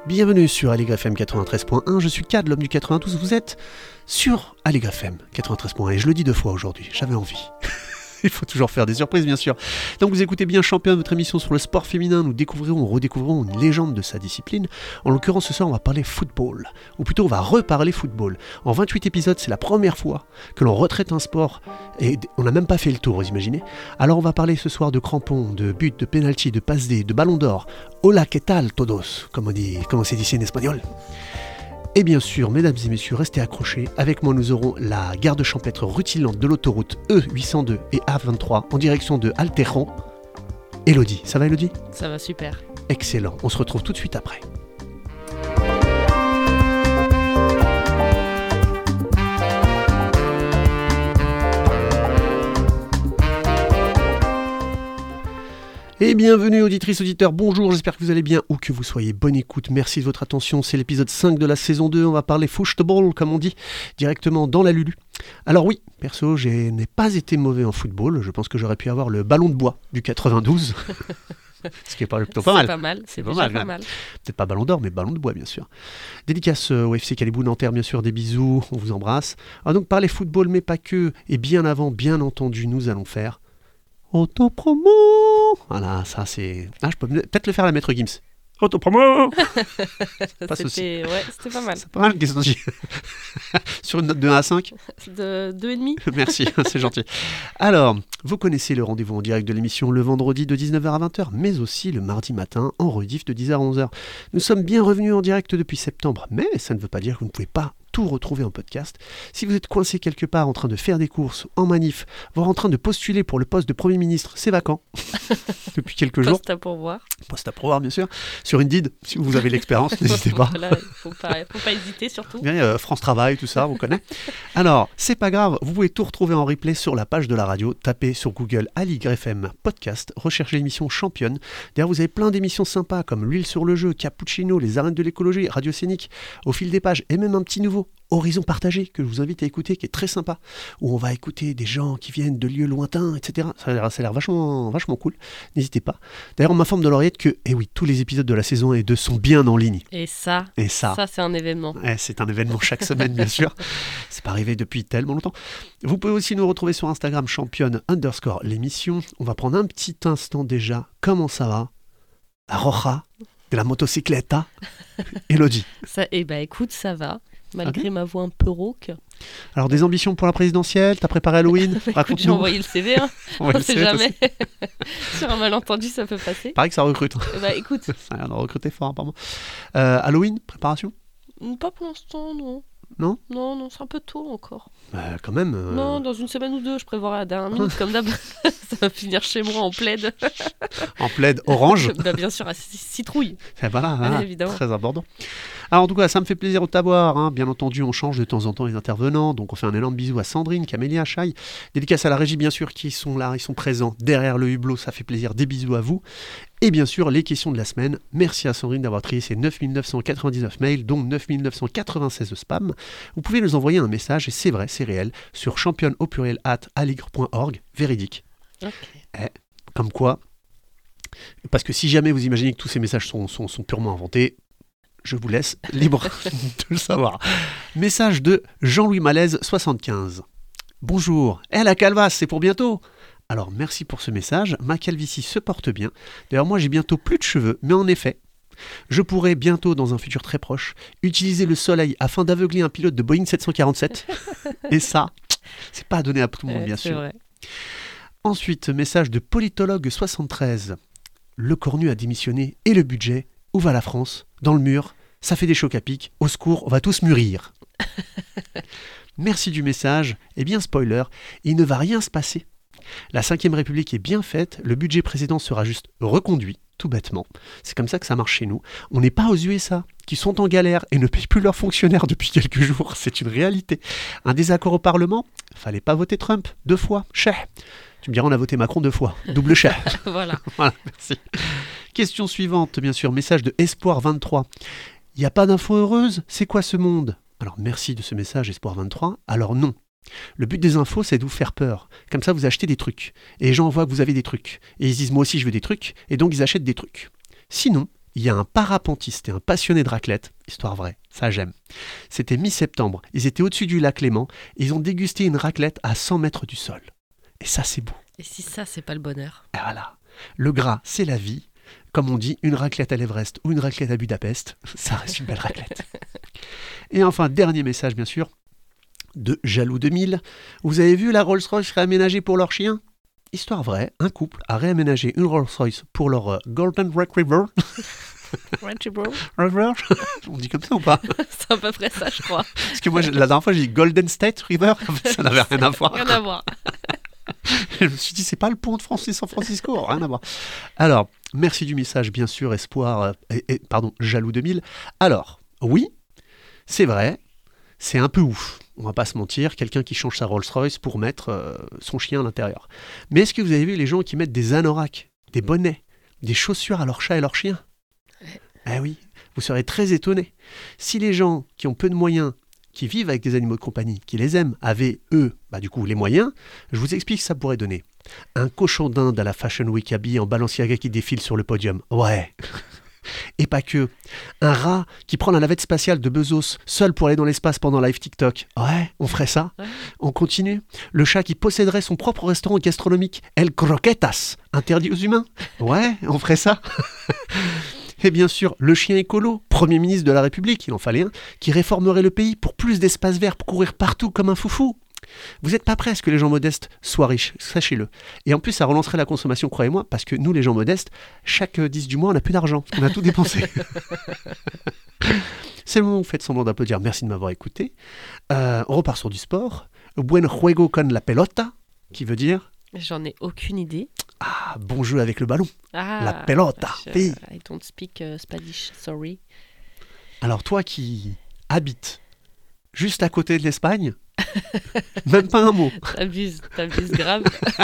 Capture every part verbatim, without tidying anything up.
Bienvenue sur Allegre F M quatre-vingt-treize point un, je suis Cad, l'homme du quatre-vingt-douze, vous êtes sur Allegre F M quatre-vingt-treize point un et je le dis deux fois aujourd'hui, j'avais envie. Il faut toujours faire des surprises, bien sûr. Donc vous écoutez bien Champion, votre émission sur le sport féminin. Nous découvrirons, redécouvrirons une légende de sa discipline. En l'occurrence, ce soir, on va parler football. Ou plutôt, on va reparler football. En vingt-huit épisodes, c'est la première fois que l'on retraite un sport. Et on n'a même pas fait le tour, vous imaginez. Alors on va parler ce soir de crampons, de buts, de penalty, de passe D, de ballon d'or. Hola, ¿qué tal todos? Comme on dit, comment c'est dit en espagnol. Et bien sûr, mesdames et messieurs, restez accrochés. Avec moi, nous aurons la garde champêtre rutilante de l'autoroute E huit cent deux et A vingt-trois en direction de Alterron. Elodie, ça va Elodie? Ça va super. Excellent, on se retrouve tout de suite après. Et bienvenue auditrices, auditeurs, bonjour, j'espère que vous allez bien, où que vous soyez, bonne écoute, merci de votre attention, c'est l'épisode cinq de la saison deux, on va parler football, comme on dit, directement dans la Lulu. Alors oui, perso, je n'ai pas été mauvais en football, je pense que j'aurais pu avoir le ballon de bois du quatre-vingt-douze, ce qui est pas, plutôt pas mal. C'est pas mal, c'est, c'est pas, mal, pas mal. Peut-être pas ballon d'or, mais ballon de bois, bien sûr. Dédicace au F C Calibou Nanterre, bien sûr, des bisous, on vous embrasse. Alors donc, parler football, mais pas que, et bien avant, bien entendu, nous allons faire... Autopromo. Voilà, ça c'est... Ah, je peux peut-être le faire à la maître Gims. Autopromo. Pas c'était... Ouais, c'était pas mal. C'est pas mal, qu'est-ce qu'on dit? Sur une note de un à cinq? De deux virgule cinq. Merci, c'est gentil. Alors, vous connaissez le rendez-vous en direct de l'émission le vendredi de dix-neuf heures à vingt heures, mais aussi le mardi matin en rediff de dix heures à onze heures. Nous sommes bien revenus en direct depuis septembre, mais ça ne veut pas dire que vous ne pouvez pas tout retrouver en podcast. Si vous êtes coincé quelque part en train de faire des courses, en manif, voire en train de postuler pour le poste de Premier ministre, c'est vacant depuis quelques jours. Poste à pourvoir. Poste à pourvoir, bien sûr. Sur Indeed, si vous avez l'expérience, n'hésitez pas. Voilà, il ne faut pas, faut pas hésiter surtout. Bien, euh, France Travail, tout ça, on connaît. Alors, c'est pas grave, vous pouvez tout retrouver en replay sur la page de la radio. Tapez sur Google Allegre F M Podcast, recherchez l'émission Championne. D'ailleurs, vous avez plein d'émissions sympas comme L'huile sur le jeu, Cappuccino, Les arènes de l'écologie, Radio Scénique, Au fil des pages, et même un petit nouveau, Horizon partagé, que je vous invite à écouter, qui est très sympa, où on va écouter des gens qui viennent de lieux lointains, et cetera. Ça a l'air, ça a l'air vachement, vachement cool, n'hésitez pas. D'ailleurs, on m'informe de l'oreillette que, eh oui, tous les épisodes de la saison un et deux sont bien en ligne. Et ça, et ça, ça c'est un événement. Eh, c'est un événement chaque semaine, bien sûr. C'est pas arrivé depuis tellement longtemps. Vous pouvez aussi nous retrouver sur Instagram, championne underscore l'émission. On va prendre un petit instant déjà. Comment ça va? La roja de la motocycletta, Elodie. Ça, eh ben écoute, ça va. Malgré okay. ma voix un peu rauque. Alors, des ambitions pour la présidentielle? T'as préparé Halloween? Écoute, j'ai envoyé le C V, hein. On ne sait jamais. Sur un malentendu, ça peut passer. Pareil que ça recrute. Eh ben, écoute. Ça a l'air de recruter fort, apparemment. Euh, Halloween, préparation? Pas pour l'instant, non. Non? Non, non, c'est un peu tôt encore. Bah, quand même. Euh... Non, dans une semaine ou deux, je prévoirai à la dernière minute, comme d'hab. Ça va finir chez moi en plaid. En plaid orange? Bah, bien sûr, à citrouille. Et voilà, voilà, évidemment. Très important. Alors, en tout cas, ça me fait plaisir de t'avoir. Hein. Bien entendu, on change de temps en temps les intervenants. Donc, on fait un énorme bisou à Sandrine, Camélia, Chai. Dédicace à la régie, bien sûr, qui sont là, ils sont présents derrière le hublot. Ça fait plaisir. Des bisous à vous. Et bien sûr, les questions de la semaine. Merci à Sandrine d'avoir trié ces neuf mille neuf cent quatre-vingt-dix-neuf mails, dont neuf mille neuf cent quatre-vingt-seize spam. Vous pouvez nous envoyer un message, et c'est vrai, c'est réel, sur championne au pluriel at allegre point org, véridique. Okay. Eh, comme quoi, parce que si jamais vous imaginez que tous ces messages sont, sont, sont purement inventés, je vous laisse libre de le savoir. Message de Jean-Louis Malaise, soixante-quinze. Bonjour, eh la calvasse, c'est pour bientôt. Alors, merci pour ce message. Ma calvitie se porte bien. D'ailleurs, moi, j'ai bientôt plus de cheveux, mais en effet, je pourrai bientôt, dans un futur très proche, utiliser le soleil afin d'aveugler un pilote de Boeing sept cent quarante-sept. Et ça, c'est pas à donner à tout le monde, ouais, bien c'est sûr. Vrai. Ensuite, message de politologue soixante-treize. Le cornu a démissionné et le budget. Où va la France? Dans le mur. Ça fait des chocs à pic. Au secours, on va tous mûrir. Merci du message. Eh bien, spoiler, il ne va rien se passer. La cinquième République est bien faite, le budget précédent sera juste reconduit, tout bêtement. C'est comme ça que ça marche chez nous. On n'est pas aux U S A, qui sont en galère et ne payent plus leurs fonctionnaires depuis quelques jours. C'est une réalité. Un désaccord au Parlement? Fallait pas voter Trump, deux fois, cheh. Tu me diras, on a voté Macron deux fois, double cheh. Voilà. Voilà, merci. Question suivante, bien sûr, message de Espoir vingt-trois. Il n'y a pas d'infos heureuses? C'est quoi ce monde? Alors, merci de ce message, Espoir vingt-trois. Alors non. Le but des infos, c'est de vous faire peur. Comme ça, vous achetez des trucs. Et les gens voient que vous avez des trucs. Et ils se disent, moi aussi, je veux des trucs. Et donc, ils achètent des trucs. Sinon, il y a un parapentiste et un passionné de raclette, histoire vraie, ça j'aime. C'était mi-septembre, ils étaient au-dessus du lac Léman, et ils ont dégusté une raclette à cent mètres du sol. Et ça c'est beau. Et si ça, c'est pas le bonheur? Et voilà, le gras c'est la vie. Comme on dit, une raclette à l'Everest ou une raclette à Budapest, ça reste une belle raclette. Et enfin, dernier message bien sûr, de Jaloux deux mille. Vous avez vu la Rolls-Royce réaménagée pour leur chien? Histoire vraie, un couple a réaménagé une Rolls-Royce pour leur euh, Golden Retriever. Retriever. On dit comme ça ou pas? C'est à peu près ça, je crois. Parce que moi, la dernière fois, j'ai dit Golden State River. En fait, ça n'avait rien à voir. Rien à voir. Je me suis dit, c'est pas le pont de Francis San Francisco, rien à voir. Alors, merci du message, bien sûr, Espoir, euh, et, et, pardon, Jaloux deux mille. Alors, oui, c'est vrai, c'est un peu ouf. On va pas se mentir, quelqu'un qui change sa Rolls-Royce pour mettre euh, son chien à l'intérieur. Mais est-ce que vous avez vu les gens qui mettent des anoraks, des bonnets, des chaussures à leur chat et leur chien? Eh oui, vous serez très étonnés. Si les gens qui ont peu de moyens, qui vivent avec des animaux de compagnie, qui les aiment, avaient, eux, bah du coup, les moyens, je vous explique ce que ça pourrait donner. Un cochon d'Inde à la Fashion Week habillé en Balenciaga qui défile sur le podium. Ouais. Et pas que. Un rat qui prend la navette spatiale de Bezos seul pour aller dans l'espace pendant live TikTok. Ouais, on ferait ça. Ouais. On continue. Le chat qui posséderait son propre restaurant gastronomique, El Croquetas, interdit aux humains. Ouais, on ferait ça. Et bien sûr, le chien écolo, Premier ministre de la République, il en fallait un, qui réformerait le pays pour plus d'espace vert, pour courir partout comme un foufou. Vous n'êtes pas prêts à ce que les gens modestes soient riches, sachez-le. Et en plus, ça relancerait la consommation, croyez-moi, parce que nous, les gens modestes, chaque dix du mois, on n'a plus d'argent. On a tout dépensé. C'est le moment où vous faites semblant d'applaudir. Merci de m'avoir écouté. Euh, on repart sur du sport. Buen juego con la pelota, qui veut dire... J'en ai aucune idée. Ah, bon jeu avec le ballon. Ah, la pelota. Je, I don't speak uh, Spanish, sorry. Alors toi qui habites juste à côté de l'Espagne, même pas un mot. T'abuses, t'abuses grave.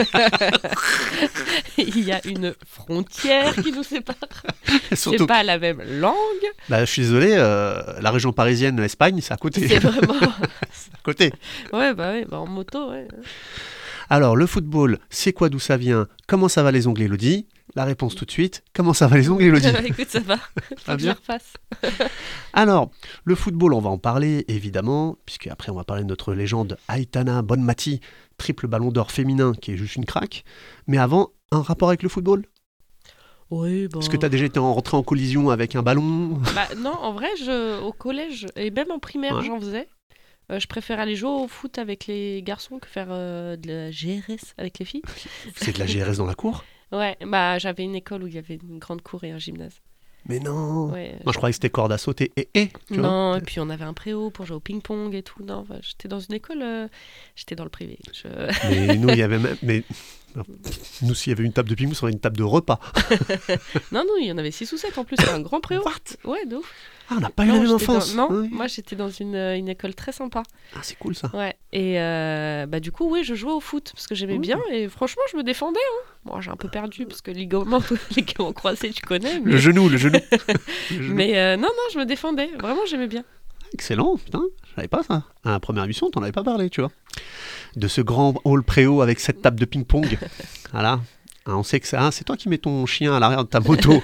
Il y a une frontière qui nous sépare. Surtout... C'est pas la même langue. Bah, je suis désolé, euh, la région parisienne, l'Espagne, c'est à côté. C'est vraiment... c'est à côté. Ouais, bah oui, bah en moto, ouais. Alors, le football, c'est quoi, d'où ça vient? Comment ça va les ongles, Elodie? La réponse tout de suite. Comment ça va les ongles, Elodie? Écoute, ça va. Faut que je le refasse. Alors, le football, on va en parler, évidemment, puisque après on va parler de notre légende Aitana Bonmati, triple ballon d'or féminin, qui est juste une craque. Mais avant, un rapport avec le football? Oui, bon... Est-ce que tu as déjà été rentré en collision avec un ballon? Bah, non, en vrai, je, au collège, et même en primaire, ouais. J'en faisais. Euh, je préfère aller jouer au foot avec les garçons que faire euh, de la G R S avec les filles. C'est de la G R S dans la cour? Ouais, bah j'avais une école où il y avait une grande cour et un gymnase. Mais non. Ouais, Moi je croyais que c'était corde à sauter et et. Tu non, vois, et puis on avait un préau pour jouer au ping-pong et tout. Non, enfin, j'étais dans une école, euh, j'étais dans le privé. Je... Mais nous il y avait même, mais nous s'il y avait une table de ping-pong, ça aurait une table de repas. non, non, il y en avait six ou sept en plus, c'était un grand préau. What? Ouais, de ouf. Ah, on n'a pas eu la même enfance. Dans... Non, oui. Moi j'étais dans une, une école très sympa. Ah, c'est cool ça. Ouais, et euh, bah du coup, oui, je jouais au foot parce que j'aimais mmh. bien et franchement, je me défendais. Hein. Bon, j'ai un peu perdu parce que ligament, ligament croisé, tu connais. Mais... Le genou, le genou. le genou. Mais euh, non, non, je me défendais. Vraiment, j'aimais bien. Excellent, putain, je savais pas ça. À la première émission, t'en avais pas parlé, tu vois. De ce grand hall préau avec cette table de ping-pong. Voilà. Ah, on sait que ça, ah, c'est toi qui mets ton chien à l'arrière de ta moto.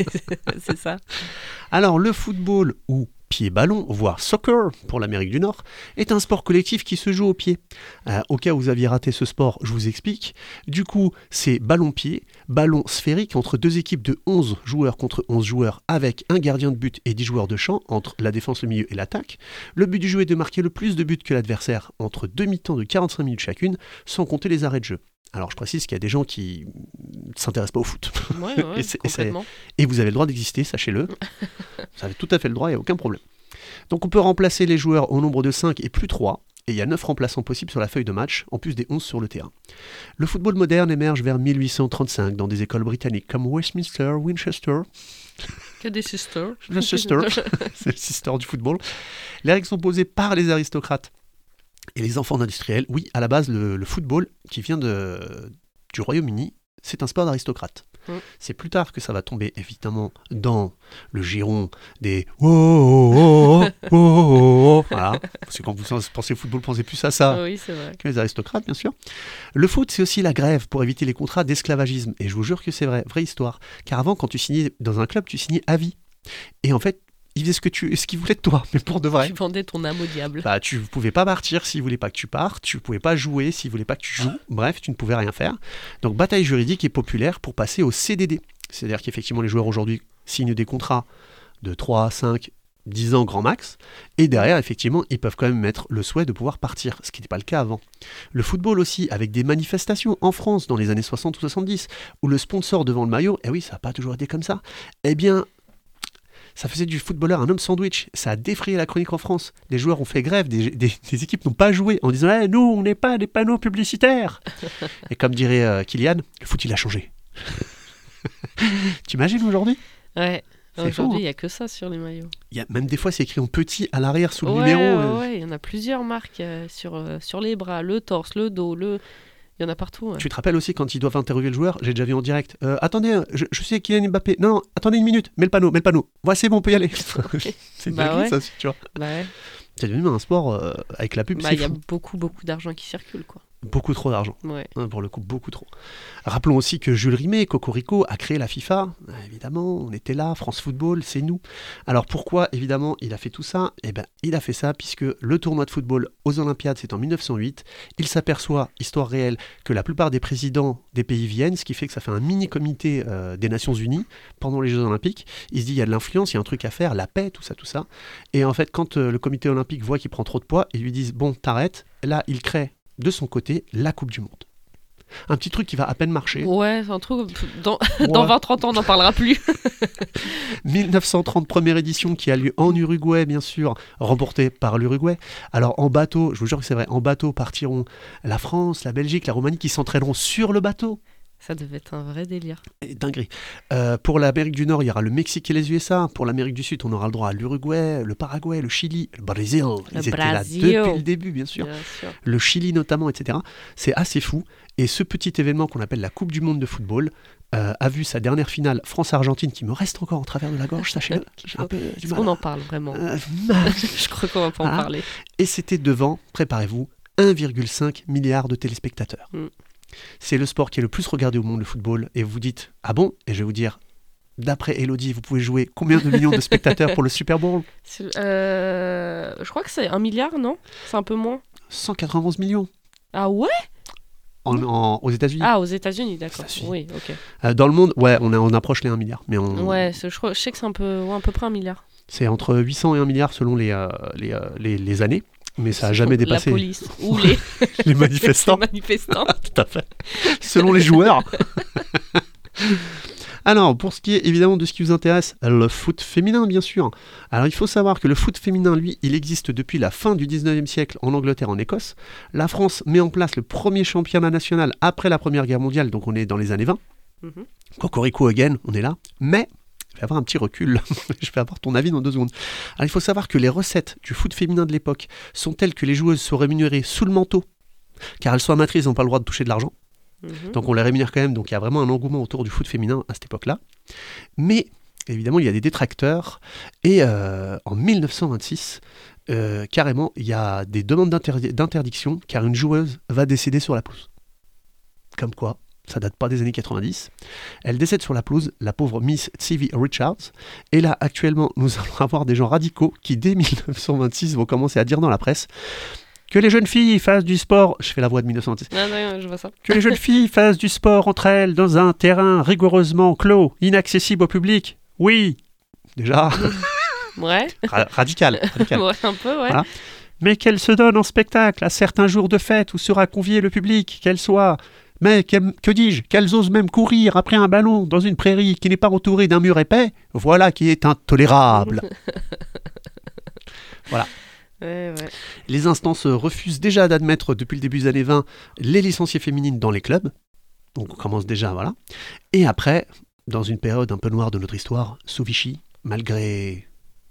C'est ça. Alors, le football ou pied-ballon, voire soccer pour l'Amérique du Nord, est un sport collectif qui se joue au pied. Euh, au cas où vous aviez raté ce sport, je vous explique. Du coup, c'est ballon-pied, ballon sphérique entre deux équipes de onze joueurs contre onze joueurs avec un gardien de but et dix joueurs de champ entre la défense, le milieu et l'attaque. Le but du jeu est de marquer le plus de buts que l'adversaire entre deux mi-temps de quarante-cinq minutes chacune, sans compter les arrêts de jeu. Alors je précise qu'il y a des gens qui ne s'intéressent pas au foot. Ouais, ouais, et, c'est, complètement. Et, et vous avez le droit d'exister, sachez-le. Vous avez tout à fait le droit, il n'y a aucun problème. Donc on peut remplacer les joueurs au nombre de cinq et plus trois, et il y a neuf remplaçants possibles sur la feuille de match, en plus des onze sur le terrain. Le football moderne émerge vers mille huit cent trente-cinq dans des écoles britanniques comme Westminster, Winchester... Que des sisters. Le sister, c'est le sister du football. Les règles sont posées par les aristocrates et les enfants d'industriels. Oui, à la base, le, le football, qui vient de, du Royaume-Uni, c'est un sport d'aristocrate. Mmh. C'est plus tard que ça va tomber, évidemment, dans le giron des « oh, oh, oh, oh, oh, oh ». Voilà. Parce que quand vous pensez football, pensez plus à ça oui, c'est vrai. que les aristocrates, bien sûr. Le foot, c'est aussi la grève pour éviter les contrats d'esclavagisme. Et je vous jure que c'est vrai, vraie histoire. Car avant, quand tu signais dans un club, tu signais à vie. Et en fait, il faisait ce que tu, ce qu'il voulait de toi, mais pour de vrai. Tu vendais ton âme au diable. Bah, tu pouvais pas partir s'il voulait pas que tu partes, tu pouvais pas jouer s'il voulait pas que tu joues, bref, tu ne pouvais rien faire. Donc bataille juridique est populaire pour passer au C D D. C'est-à-dire qu'effectivement les joueurs aujourd'hui signent des contrats de trois, cinq, dix ans grand max, et derrière effectivement ils peuvent quand même mettre le souhait de pouvoir partir, ce qui n'était pas le cas avant. Le football aussi, avec des manifestations en France dans les années soixante ou soixante-dix, où le sponsor devant le maillot, eh oui ça n'a pas toujours été comme ça, eh bien ça faisait du footballeur un homme sandwich. Ça a défrayé la chronique en France. Les joueurs ont fait grève, des, des, des équipes n'ont pas joué en disant eh, « Nous, on n'est pas des panneaux publicitaires !» Et comme dirait euh, Kylian, le foot, il a changé. T'imagines aujourd'hui ? Ouais. C'est Aujourd'hui, il fou, n'y hein. a que ça sur les maillots. Il y a, même des fois, c'est écrit en petit à l'arrière sous le ouais, numéro. Ouais, euh. ouais, il y en a plusieurs marques euh, sur, euh, sur les bras, le torse, le dos, le... Il y en a partout. Ouais. Tu te rappelles aussi quand ils doivent interviewer le joueur, j'ai déjà vu en direct. Euh, attendez, je, je sais Kylian Mbappé. Non, non, attendez une minute, mets le panneau, mets le panneau. Voilà, c'est bon, on peut y aller. C'est Bah dingue ouais. ça aussi, tu vois. Bah ouais. C'est devenu un sport euh, avec la pub, Bah, c'est il y a fou. beaucoup, beaucoup d'argent qui circule, quoi. Beaucoup trop d'argent. Ouais. Hein, pour le coup, beaucoup trop. Rappelons aussi que Jules Rimet, Cocorico, a créé la FIFA. Ah, évidemment, on était là, France Football, c'est nous. Alors pourquoi, évidemment, il a fait tout ça ? Eh bien, il a fait ça puisque le tournoi de football aux Olympiades, c'est en mille neuf cent huit. Il s'aperçoit, histoire réelle, que la plupart des présidents des pays viennent, ce qui fait que ça fait un mini-comité euh, des Nations Unies pendant les Jeux Olympiques. Il se dit, il y a de l'influence, il y a un truc à faire, la paix, tout ça, tout ça. Et en fait, quand euh, le comité olympique voit qu'il prend trop de poids, ils lui disent, bon, t'arrêtes. Là, il crée de son côté la Coupe du Monde. Un petit truc qui va à peine marcher. Ouais, c'est un truc... Dans, Ouais. dans vingt trente ans, on n'en parlera plus. mille neuf cent trente, première édition qui a lieu en Uruguay, bien sûr, remportée par l'Uruguay. Alors en bateau, je vous jure que c'est vrai, en bateau partiront la France, la Belgique, la Roumanie qui s'entraîneront sur le bateau. Ça devait être un vrai délire. Et dinguerie. Euh, pour l'Amérique du Nord, il y aura le Mexique et les U S A. Pour l'Amérique du Sud, on aura le droit à l'Uruguay, le Paraguay, le Chili, le Brésil. Le Ils étaient Brésil. là depuis le début, bien sûr. Bien sûr. Le Chili notamment, et cetera. C'est assez fou. Et ce petit événement qu'on appelle la Coupe du Monde de football euh, a vu sa dernière finale France-Argentine qui me reste encore en travers de la gorge, sachez-le. J'ai un peu du Est-ce mal qu'on à- en parle vraiment Euh, Je crois qu'on va pas en Ah. parler. Et c'était devant, préparez-vous, un virgule cinq milliard de téléspectateurs. Mm. C'est le sport qui est le plus regardé au monde, le football. Et vous dites, ah bon ? Et je vais vous dire, d'après Elodie, vous pouvez jouer combien de millions de spectateurs pour le Super Bowl ? C'est- euh, Je crois que c'est un milliard, non ? C'est un peu moins. cent quatre-vingt-onze millions Ah ouais en, en- aux États-Unis. Ah, aux États-Unis, d'accord. États-Unis. Oui, ok. Euh, dans le monde, ouais, on, a- on approche les un milliard. Mais on- Ouais, c'est- je, crois- je sais que c'est un peu, ouais, à peu près un milliard. c'est entre huit cents et un milliard selon les, euh, les, euh, les, les années. Mais ça n'a jamais dépassé La police ou les, les manifestants. les manifestants. Tout à fait. Selon les joueurs. Alors, pour ce qui est évidemment de ce qui vous intéresse, le foot féminin, bien sûr. Alors, il faut savoir que le foot féminin, lui, il existe depuis la fin du dix-neuvième siècle en Angleterre, en Écosse. La France met en place le premier championnat national après la Première Guerre mondiale, donc on est dans les années vingt. Mhm. Cocorico again, on est là. Mais, je vais avoir un petit recul. Je vais avoir ton avis dans deux secondes. Alors, il faut savoir que les recettes du foot féminin de l'époque sont telles que les joueuses sont rémunérées sous le manteau, car elles sont amatrices, elles n'ont pas le droit de toucher de l'argent. Mhm. Donc on les rémunère quand même, donc il y a vraiment un engouement autour du foot féminin à cette époque-là. Mais évidemment, il y a des détracteurs, et euh, en mille neuf cent vingt-six, euh, carrément, il y a des demandes d'interdi- d'interdiction, car une joueuse va décéder sur la pelouse. Comme quoi, ça date pas des années quatre-vingt-dix. Elle décède sur la pelouse, la pauvre Miss Tsivy Richards, et là, actuellement, nous allons avoir des gens radicaux qui, dès mille neuf cent vingt-six, vont commencer à dire dans la presse que les jeunes filles fassent du sport. Je fais la voix de mille neuf cent vingt-six. Ah, non, je vois ça. Que les jeunes filles fassent du sport entre elles dans un terrain rigoureusement clos, inaccessible au public. Oui, déjà, Ouais. ra- radical. radical. Ouais, un peu, ouais. Voilà. Mais qu'elles se donnent en spectacle à certains jours de fête où sera convié le public, qu'elles soient... Mais qu'elles- que dis-je Qu'elles osent même courir après un ballon dans une prairie qui n'est pas entourée d'un mur épais. Voilà qui est intolérable. Voilà. Ouais, ouais. Les instances refusent déjà d'admettre depuis le début des années vingt les licenciées féminines dans les clubs. Donc on commence déjà, voilà. Et après, dans une période un peu noire de notre histoire, sous Vichy, malgré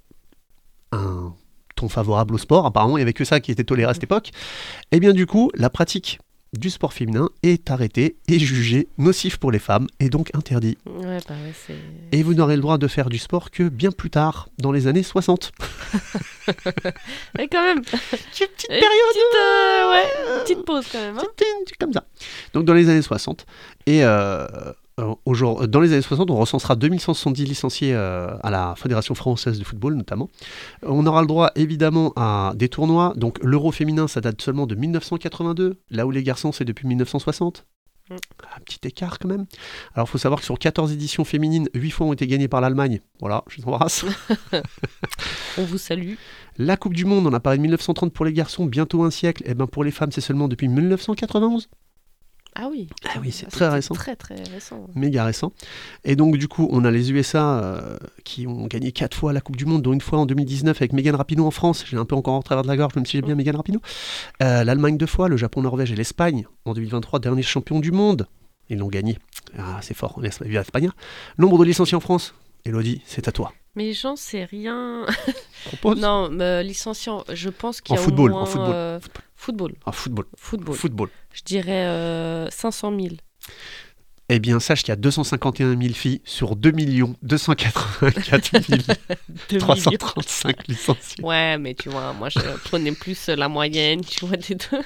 un ton favorable au sport, apparemment il n'y avait que ça qui était toléré à cette époque, et bien du coup, la pratique du sport féminin est arrêtée et jugée nocif pour les femmes et donc interdit. Ouais, bah ouais, c'est... Et vous n'aurez le droit de faire du sport que bien plus tard, dans les années soixante. Et quand même, Petite petite une période petite, euh, ouais, une petite pause quand même. Hein. C'était comme ça. Donc dans les années soixante. Et euh, euh, aujourd'hui, dans les années soixante, on recensera deux mille cent soixante-dix licenciés euh, à la Fédération française de football notamment. On aura le droit évidemment à des tournois. Donc l'Euro féminin, ça date seulement de mille neuf cent quatre-vingt-deux, là où les garçons, c'est depuis mille neuf cent soixante. Mm. Un petit écart quand même. Alors il faut savoir que sur quatorze éditions féminines, huit fois ont été gagnées par l'Allemagne. Voilà, je vous embrasse. On vous salue. La Coupe du Monde, on a parlé de mille neuf cent trente pour les garçons, bientôt un siècle. Et ben pour les femmes, c'est seulement depuis mille neuf cent quatre-vingt-onze. Ah oui. Ah oui, c'est ah, très récent. Très très récent. Méga récent. Et donc du coup, on a les U S A euh, qui ont gagné quatre fois la Coupe du Monde, dont une fois en deux mille dix-neuf avec Megan Rapinoe en France. J'ai un peu encore en travers de la gorge, même si j'ai bien Megan Rapinoe. Euh, L'Allemagne deux fois, le Japon, Norvège et l'Espagne en deux mille vingt-trois, dernier champion du monde. Ils l'ont gagné. Ah, c'est fort, vive l'Espagne. Nombre de licenciés en France. Elodie, c'est à toi. Mais j'en sais rien. Propose. Non, euh, licenciant, je pense qu'il y a en football, au moins... En football. Euh, football. En football. Football. Football. Je dirais euh, cinq cent mille. Eh bien, sache qu'il y a deux cent cinquante et un mille filles sur deux millions deux cent quatre-vingt-quatre mille trois cent trente-cinq licenciés. Ouais, mais tu vois, moi, je prenais plus la moyenne, tu vois, des deux.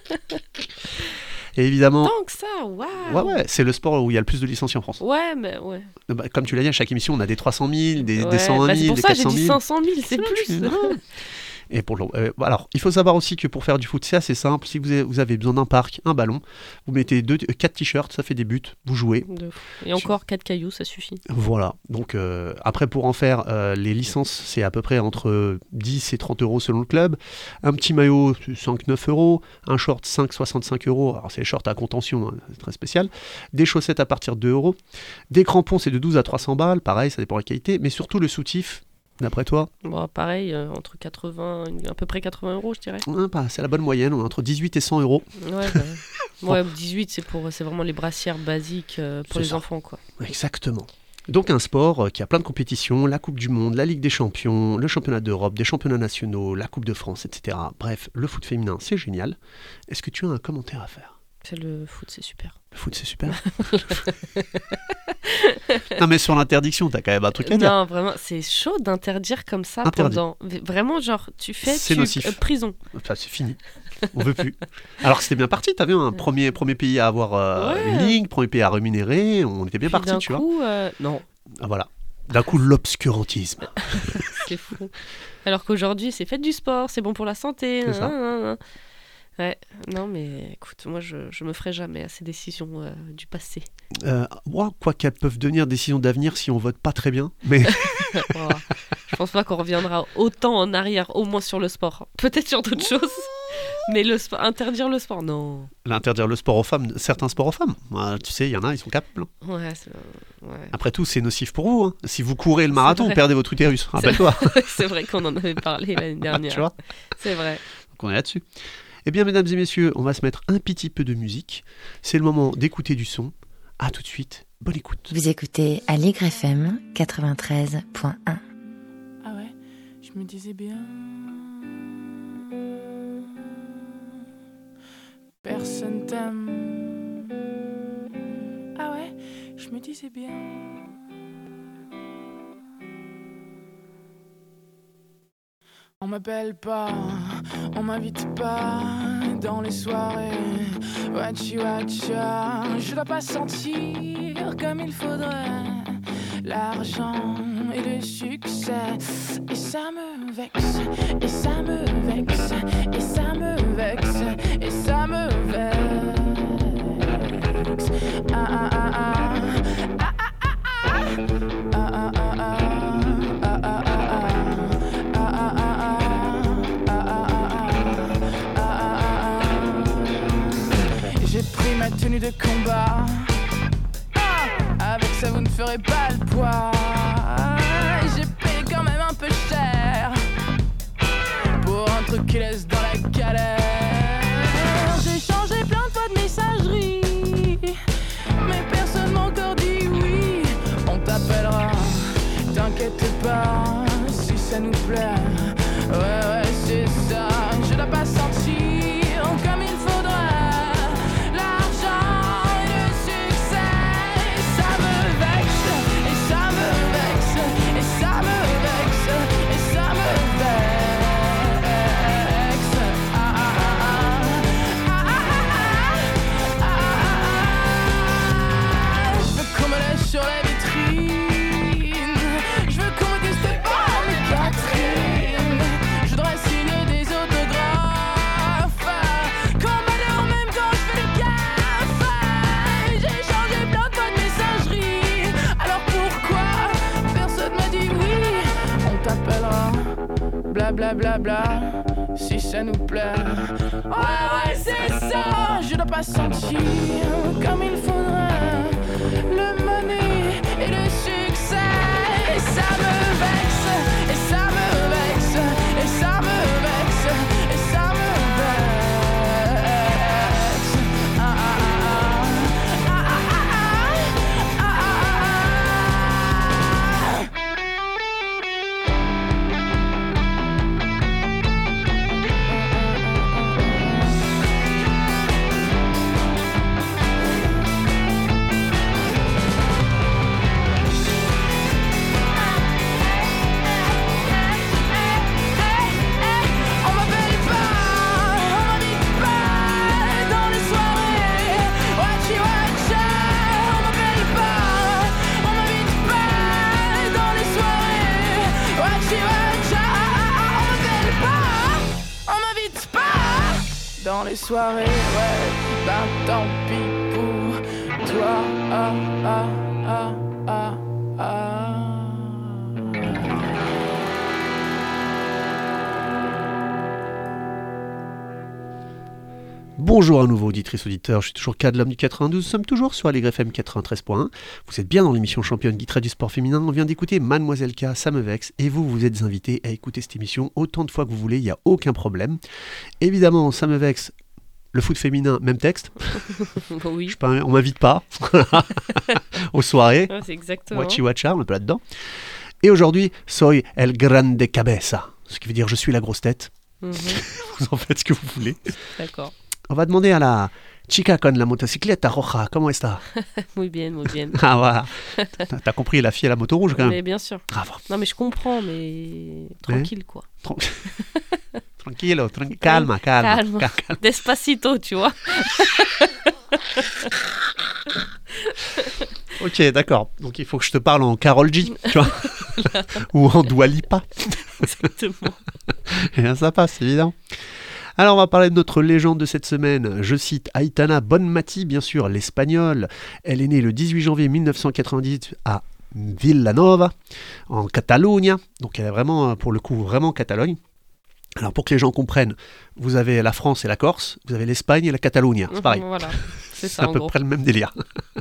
Et évidemment... Tant que ça, waouh. Ouais, ouais, c'est le sport où il y a le plus de licenciés en France. Ouais, mais ouais. Bah, comme tu l'as dit, à chaque émission, on a des trois cent mille, des, ouais, des cent un mille, bah des quatre cent mille. C'est pour ça que j'ai dit cinq cent mille, c'est plus. Et pour le, euh, alors, il faut savoir aussi que pour faire du foot, c'est assez simple. Si vous avez, vous avez besoin d'un parc, un ballon, vous mettez deux, quatre t-shirts, ça fait des buts, vous jouez. Et encore quatre cailloux, ça suffit. Voilà. Donc, euh, après, pour en faire, euh, les licences, c'est à peu près entre dix et trente euros selon le club. Un petit maillot, cinq neuf euros. Un short, cinq soixante-cinq euros. Alors, c'est les shorts à contention, hein, c'est très spécial. Des chaussettes à partir de deux euros. Des crampons, c'est de douze à trois cents balles. Pareil, ça dépend de la qualité. Mais surtout, le soutif. D'après toi? Bon, pareil, euh, entre quatre-vingts, à peu près quatre-vingts euros, je dirais. Ouais, bah, c'est la bonne moyenne, on est entre dix-huit et cent euros. Ouais, bah, ouais dix-huit, c'est, pour, c'est vraiment les brassières basiques euh, pour c'est les ça. Enfants, quoi. Exactement. Donc un sport qui a plein de compétitions, la Coupe du Monde, la Ligue des Champions, le Championnat d'Europe, des championnats nationaux, la Coupe de France, et cetera. Bref, le foot féminin, c'est génial. Est-ce que tu as un commentaire à faire? C'est le foot, c'est super. Le foot, c'est super. Non, mais sur l'interdiction, t'as quand même un truc à dire. Non, vraiment, c'est chaud d'interdire comme ça. Interdit. Pendant... Vraiment, genre, tu fais c'est tu... nocif. Euh, prison. Enfin, c'est fini. On veut plus. Alors c'était bien parti, t'as vu, un premier, premier pays à avoir euh, ouais. une ligue, premier pays à rémunérer, on était bien parti, tu coup, vois. Euh, non. Ah, voilà. D'un coup, l'obscurantisme. C'est fou. Alors qu'aujourd'hui, c'est faites du sport, c'est bon pour la santé. C'est ça. Hein, hein, hein. Ouais, non mais écoute, moi je, je me ferai jamais à ces décisions euh, du passé. Euh, ouais, quoi qu'elles peuvent devenir décisions d'avenir si on vote pas très bien, mais... oh, je pense pas qu'on reviendra autant en arrière, au moins sur le sport. Peut-être sur d'autres choses, mais le sport, interdire le sport, non. L'interdire le sport aux femmes, certains sports aux femmes. Ouais, tu sais, il y en a, ils sont capables. Ouais, c'est... ouais. Après tout, c'est nocif pour vous. Hein. Si vous courez le marathon, vous perdez votre utérus. Rappelle-toi. C'est vrai qu'on en avait parlé l'année dernière. Tu vois, c'est vrai. Donc on est là-dessus. Eh bien, mesdames et messieurs, on va se mettre un petit peu de musique. C'est le moment d'écouter du son. À tout de suite. Bonne écoute. Vous écoutez Aligre F M quatre-vingt-treize point un. Ah ouais, je me disais bien. Personne t'aime. Ah ouais, je me disais bien. On m'appelle pas, on m'invite pas dans les soirées. Wachi wacha, je dois pas sentir comme il faudrait l'argent et le succès. Et ça me vexe, et ça me vexe, et ça me vexe, et ça me vexe. Ah ah ah ah, ah ah ah ah, ah ah ah ah. J'ai pris ma tenue de combat. Ah, avec ça vous ne ferez pas le poids. J'ai payé quand même un peu cher pour un truc qui laisse dans la galère. J'ai changé plein de fois de messagerie, mais personne m'a encore dit oui. On t'appellera, t'inquiète pas, si ça nous plaît. Ouais ouais c'est ça, je dois pas sentir comme il faudrait. Ah ah bla bla bla bla, si ça nous plaît. Ouais ouais c'est ça, je dois pas sentir comme il faudrait le money et le succès. Et ça me vexe, et ça me vexe, et ça me vexe, et ça me vexe. Ah ah ah ah ah ah ah ah. Dans les soirées, ouais, ben tant pis pour toi. Ah, ah, ah, ah, ah. Bonjour à nouveau auditrices, auditeurs, je suis toujours K de l'homme du quatre-vingt-douze, nous sommes toujours sur Allegre F M quatre-vingt-treize point un. Vous êtes bien dans l'émission championne qui traite du sport féminin, on vient d'écouter Mademoiselle K, ça me vexe, et vous, vous êtes invités à écouter cette émission autant de fois que vous voulez, il n'y a aucun problème. Évidemment, ça me vexe, le foot féminin, même texte. Oui. Je, on m'invite pas aux soirées. Ah, c'est exactement. Wachi Wacha, on est pas là-dedans. Et aujourd'hui, soy el grande cabeza, ce qui veut dire je suis la grosse tête. Mm-hmm. Vous en faites ce que vous voulez. D'accord. On va demander à la chica con la motocicleta roja, comment est-ce que Muy bien, muy bien. Ah voilà, t'as, t'as compris la fille à la moto rouge quand même. Mais bien sûr. Bravo. Non mais je comprends, mais tranquille quoi. Tran- Tranquillo, tranqui- calma, calma, Calme. calma, calma. Despacito, tu vois. Ok, d'accord. Donc il faut que je te parle en Karol G, tu vois, ou en Dua Lipa. Exactement. Et là, ça passe, évidemment. Alors on va parler de notre légende de cette semaine. Je cite Aitana Bonmati, bien sûr, l'espagnole. Elle est née le dix-huit janvier mille neuf cent quatre-vingt-dix à Villanova, en Catalogne. Donc elle est vraiment, pour le coup, vraiment Catalogne. Alors pour que les gens comprennent, vous avez la France et la Corse, vous avez l'Espagne et la Catalogne, c'est pareil. Voilà, c'est ça C'est à en peu gros. près le même délire.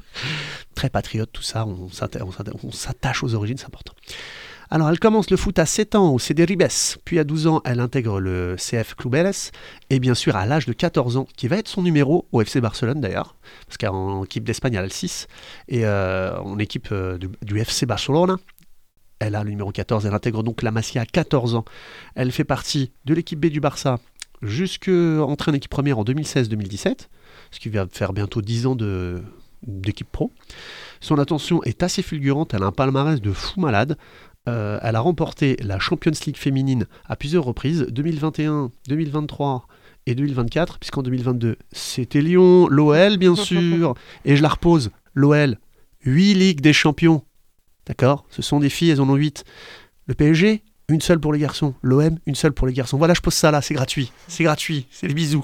Très patriote tout ça, on s'atta- on s'atta- on s'attache aux origines, c'est important. Alors elle commence le foot à sept ans au C D Ribes, puis à douze ans elle intègre le C F Clubeles, et bien sûr à l'âge de quatorze ans, qui va être son numéro au F C Barcelone d'ailleurs, parce qu'en équipe d'Espagne elle a le six, et euh, en équipe euh, du, du F C Barcelone, elle a le numéro quatorze, elle intègre donc la Masia à quatorze ans. Elle fait partie de l'équipe B du Barça jusqu'à entrer en équipe première en deux mille seize deux mille dix-sept, ce qui va faire bientôt dix ans de, d'équipe pro. Son attention est assez fulgurante, elle a un palmarès de fou malade. Euh, elle a remporté la Champions League féminine à plusieurs reprises, deux mille vingt et un, deux mille vingt-trois et deux mille vingt-quatre, puisqu'en deux mille vingt-deux, c'était Lyon, l'O L bien sûr, et je la repose, l'O L, huit Ligues des Champions. D'accord ? Ce sont des filles, elles en ont huit. Le P S G, une seule pour les garçons. L'O M, une seule pour les garçons. Voilà, je pose ça là, c'est gratuit. C'est gratuit, c'est les bisous.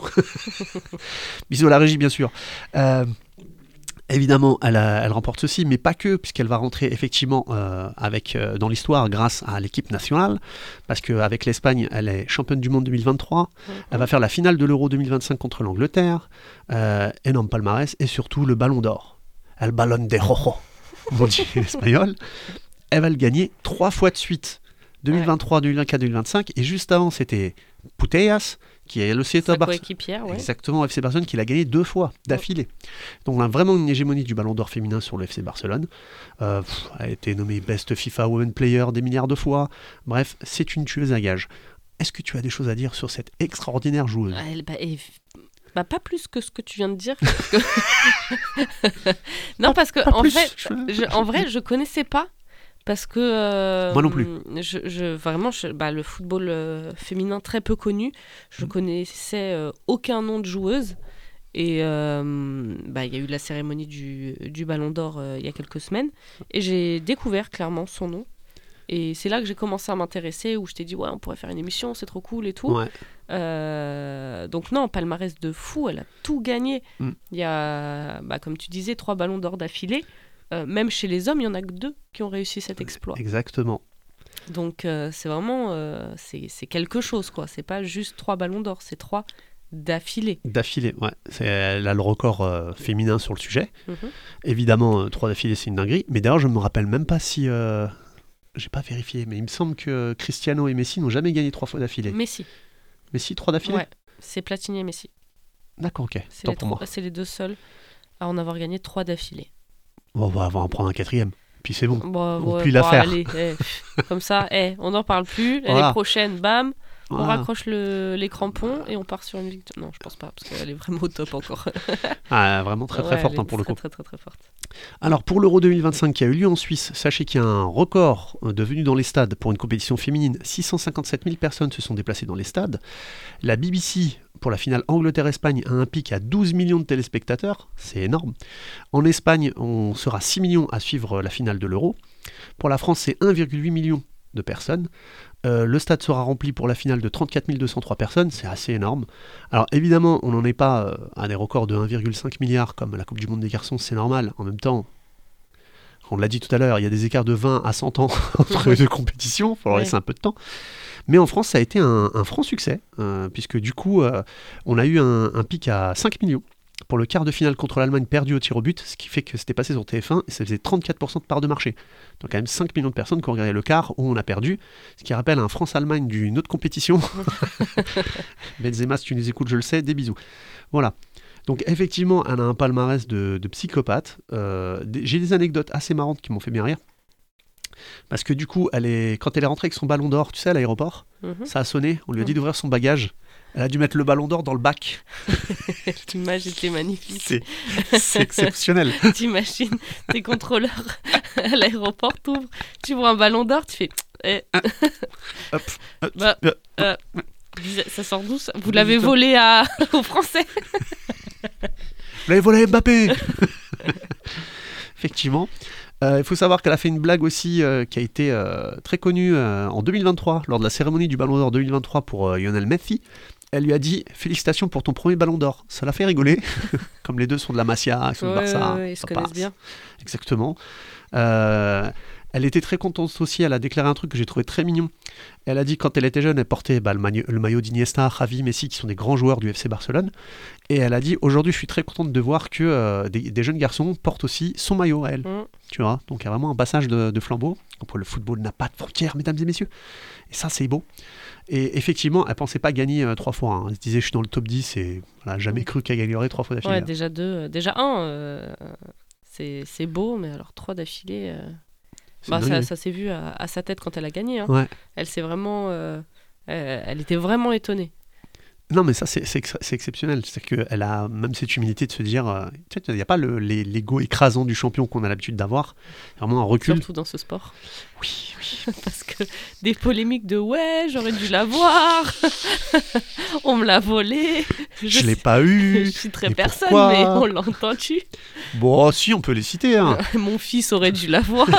Bisous à la régie, bien sûr. Euh, évidemment, elle, a- elle remporte ceci, mais pas que, puisqu'elle va rentrer effectivement euh, avec, euh, dans l'histoire grâce à l'équipe nationale, parce qu'avec l'Espagne, elle est championne du monde deux mille vingt-trois. Elle va faire la finale de l'Euro deux mille vingt-cinq contre l'Angleterre. Euh, énorme palmarès, et surtout le Ballon d'Or. El Ballon de Rojo, comme on dit en espagnol. Elle va le gagner trois fois de suite. deux mille vingt-trois, deux mille vingt-quatre, deux mille vingt-cinq. Et juste avant, c'était Putellas, qui est le C F Sa Barcelone. coéquipière, ouais. Exactement, F C Barcelone, qui l'a gagné deux fois d'affilée. Donc on a vraiment une hégémonie du Ballon d'Or féminin sur le F C Barcelone. Euh, pff, elle a été nommée Best FIFA Women Player des milliards de fois. Bref, c'est une tueuse à gages. Est-ce que tu as des choses à dire sur cette extraordinaire joueuse ? Elle, bah, et- bah, pas plus que ce que tu viens de dire. parce que- non, parce que Pas en plus. fait, je, en vrai, je connaissais pas. Parce que. euh, Moi non plus. Je, je- vraiment, je- bah, le football euh, féminin très peu connu. Je Mm. connaissais euh, aucun nom de joueuse. Et euh, bah, il y a eu la cérémonie du, du Ballon d'Or euh, il y a quelques semaines. Et j'ai découvert clairement son nom. Et c'est là que j'ai commencé à m'intéresser, où je t'ai dit, ouais, on pourrait faire une émission, c'est trop cool et tout. Ouais. Euh, donc non, palmarès de fou, elle a tout gagné. Mm. Il y a, bah, comme tu disais, trois ballons d'or d'affilée. Euh, même chez les hommes, il y en a que deux qui ont réussi cet exploit. Exactement. Donc euh, c'est vraiment euh, c'est, c'est quelque chose, quoi. C'est pas juste trois ballons d'or, c'est trois d'affilée. D'affilée, ouais. C'est, elle a le record euh, féminin sur le sujet. Mm-hmm. Évidemment, euh, trois d'affilée, c'est une dinguerie. Mais d'ailleurs, je me rappelle même pas si... Euh... J'ai pas vérifié, mais il me semble que Cristiano et Messi n'ont jamais gagné trois fois d'affilée. Messi. Messi, trois d'affilée. Ouais, c'est Platini et Messi. D'accord, ok. C'est Tant les, pour trois, moi. c'est les deux seuls à en avoir gagné trois d'affilée. Bon, on va avoir en prendre un quatrième. Puis c'est bon. Bon, On ouais, peut bon, la faire. allez, eh, comme ça, eh, on n'en parle plus. L'année Voilà. prochaine, bam, on Voilà. raccroche le, les crampons et on part sur une victoire. Non, je pense pas, parce qu'elle est vraiment au top encore. Ah, vraiment très très Ouais, forte elle hein, est pour le très, coup. Très, très, très forte. Alors pour l'Euro deux mille vingt-cinq qui a eu lieu en Suisse, sachez qu'il y a un record de venues dans les stades pour une compétition féminine. six cent cinquante-sept mille personnes se sont déplacées dans les stades. La B B C, pour la finale Angleterre-Espagne, a un pic à douze millions de téléspectateurs. C'est énorme. En Espagne, on sera six millions à suivre la finale de l'Euro. Pour la France, c'est un virgule huit million de personnes. Euh, le stade sera rempli pour la finale de trente-quatre mille deux cent trois personnes, c'est assez énorme. Alors évidemment, on n'en est pas euh, à des records de un virgule cinq milliard comme la Coupe du Monde des garçons, c'est normal. En même temps, on l'a dit tout à l'heure, il y a des écarts de vingt à cent ans entre les deux compétitions, il faut leur Ouais. laisser un peu de temps. Mais en France, ça a été un, un franc succès, euh, puisque du coup, euh, on a eu un, un pic à cinq millions pour le quart de finale contre l'Allemagne perdu au tir au but, ce qui fait que c'était passé sur T F un et ça faisait trente-quatre pour cent de part de marché. Donc quand même cinq millions de personnes qui ont regardé le quart où on a perdu, ce qui rappelle un France-Allemagne d'une autre compétition. Benzema, si tu nous écoutes, je le sais, des bisous. Voilà. Donc effectivement, elle a un palmarès de, de psychopathe. Euh, des- j'ai des anecdotes assez marrantes qui m'ont fait bien rire. Parce que du coup, elle est, quand elle est rentrée avec son ballon d'or, tu sais, à l'aéroport, Mhm. ça a sonné, on lui a dit Mhm. d'ouvrir son bagage. Elle a dû mettre le ballon d'or dans le bac. L'image était magnifique. C'est, c'est exceptionnel. T'imagines, t'es contrôleur à l'aéroport, t'ouvres, tu vois un ballon d'or, tu fais. Eh, Hop, hop, bah, hop. euh, bizarre, ça sort d'où ça Vous l'avez volé à... aux Français? Vous l'avez volé à Mbappé. Effectivement. Euh, il faut savoir qu'elle a fait une blague aussi euh, qui a été euh, très connue euh, en deux mille vingt-trois, lors de la cérémonie du Ballon d'Or deux mille vingt-trois pour euh, Lionel Messi. Elle lui a dit « Félicitations pour ton premier Ballon d'Or ». Ça l'a fait rigoler, comme les deux sont de la Masia, ils sont de Ouais, Barça. ouais, ouais, ils se ça connaissent passe. bien. Exactement. Euh, elle était très contente aussi, elle a déclaré un truc que j'ai trouvé très mignon. Elle a dit quand elle était jeune, elle portait bah, le, maillot, le maillot d'Iniesta, Xavi, Messi, qui sont des grands joueurs du F C Barcelone. Et elle a dit aujourd'hui, je suis très contente de voir que euh, des, des jeunes garçons portent aussi son maillot à elle. Mm. Tu vois, donc il y a vraiment un passage de, de flambeau. Donc, le football n'a pas de frontières, mesdames et messieurs. Et ça, c'est beau. Et effectivement, elle pensait pas gagner euh, trois fois. Hein. Elle se disait, je suis dans le top dix et voilà, jamais cru qu'elle gagnerait trois fois d'affilée. Ouais, déjà deux. euh, Déjà un, euh, c'est, c'est beau, mais alors trois d'affilée. euh, C'est Bah, dingue. ça, ça s'est vu à, à sa tête quand elle a gagné. Hein. Ouais. Elle s'est vraiment. euh, euh, elle était vraiment étonnée. Non, mais ça, c'est, c'est, ex- c'est exceptionnel. C'est-à-dire qu'elle a même cette humilité de se dire, euh, tu sais, il n'y a pas le, les- l'ego écrasant du champion qu'on a l'habitude d'avoir. Il y a vraiment un recul. Surtout dans ce sport. Oui, oui. Parce que des polémiques de ouais, j'aurais dû l'avoir. On me l'a volé. Je ne l'ai sais- pas eu. Je citerai mais personne, pourquoi mais on l'a entendu. Bon, si, on peut les citer. Hein. Mon fils aurait dû l'avoir.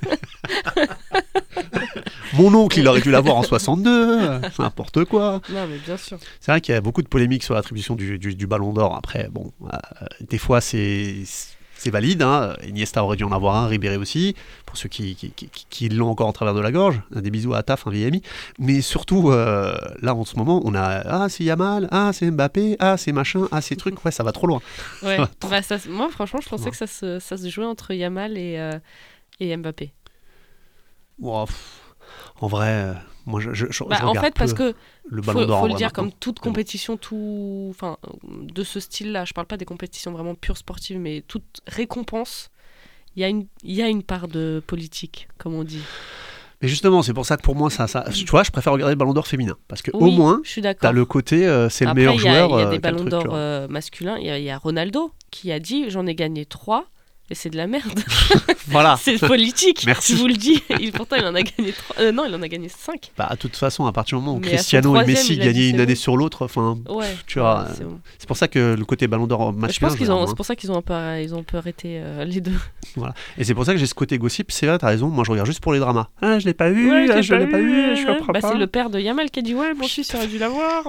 Mon oncle, il aurait dû l'avoir en soixante-deux. euh, c'est n'importe quoi. Non, mais bien sûr. C'est vrai qu'il y a beaucoup de polémiques sur l'attribution du, du, du Ballon d'Or. Après, bon, euh, des fois, c'est, c'est valide. Hein. Iniesta aurait dû en avoir un, Ribéry aussi, pour ceux qui, qui, qui, qui l'ont encore en travers de la gorge. Des bisous à Taf, un vieil ami. Mais surtout, euh, là, en ce moment, on a « Ah, c'est Yamal, ah, c'est Mbappé, ah, c'est machin, ah, c'est truc. » Ouais, ça va trop loin. Ouais. Ça va trop- Bah, ça, moi, franchement, je pensais Ouais. que ça se, ça se jouait entre Yamal et, euh, et Mbappé. Wow, pff, en vrai, euh, moi, je, je, je Bah, en regarde fait, parce peu que le faut, Ballon d'Or. faut en le vrai, dire, maintenant. comme toute Mais bon. compétition, tout, enfin, de ce style-là, je parle pas des compétitions vraiment pures sportives, mais toute récompense, il y a une, il y a une part de politique, comme on dit. Mais justement, c'est pour ça que pour moi, ça, ça, tu vois, je préfère regarder le Ballon d'Or féminin. Parce qu'au Oui, moins, je suis t'as d'accord. le côté, euh, c'est le Après, meilleur il y a, joueur. il y a euh, des quel ballons truc, tu d'or vois. euh, masculins. Il y, a- il y a Ronaldo qui a dit j'en ai gagné trois et c'est de la merde. Voilà. C'est politique. Merci. Je vous le dis. Il, pourtant, il en a gagné trois. euh, non, il en a gagné cinq. Bah, de toute façon, à partir du moment où Mais à son Cristiano et troisième, Messi il a dit, gagnaient une c'est année bon. sur l'autre, enfin, Ouais. tu vois, ouais, c'est euh, bon. c'est pour ça que le côté Ballon d'Or Je masculin. pense qu'ils je ont. l'aime, C'est hein. pour ça qu'ils ont un peu, ils ont un peu arrêté euh, les deux. Et c'est pour ça que j'ai ce côté gossip. C'est vrai, t'as raison. Moi, je regarde juste pour les dramas. Ah, je l'ai pas eu. Ouais, ah, je l'ai pas eu. Je comprends bah, pas. c'est le père de Yamal qui a dit ouais, mon fils aurait dû l'avoir.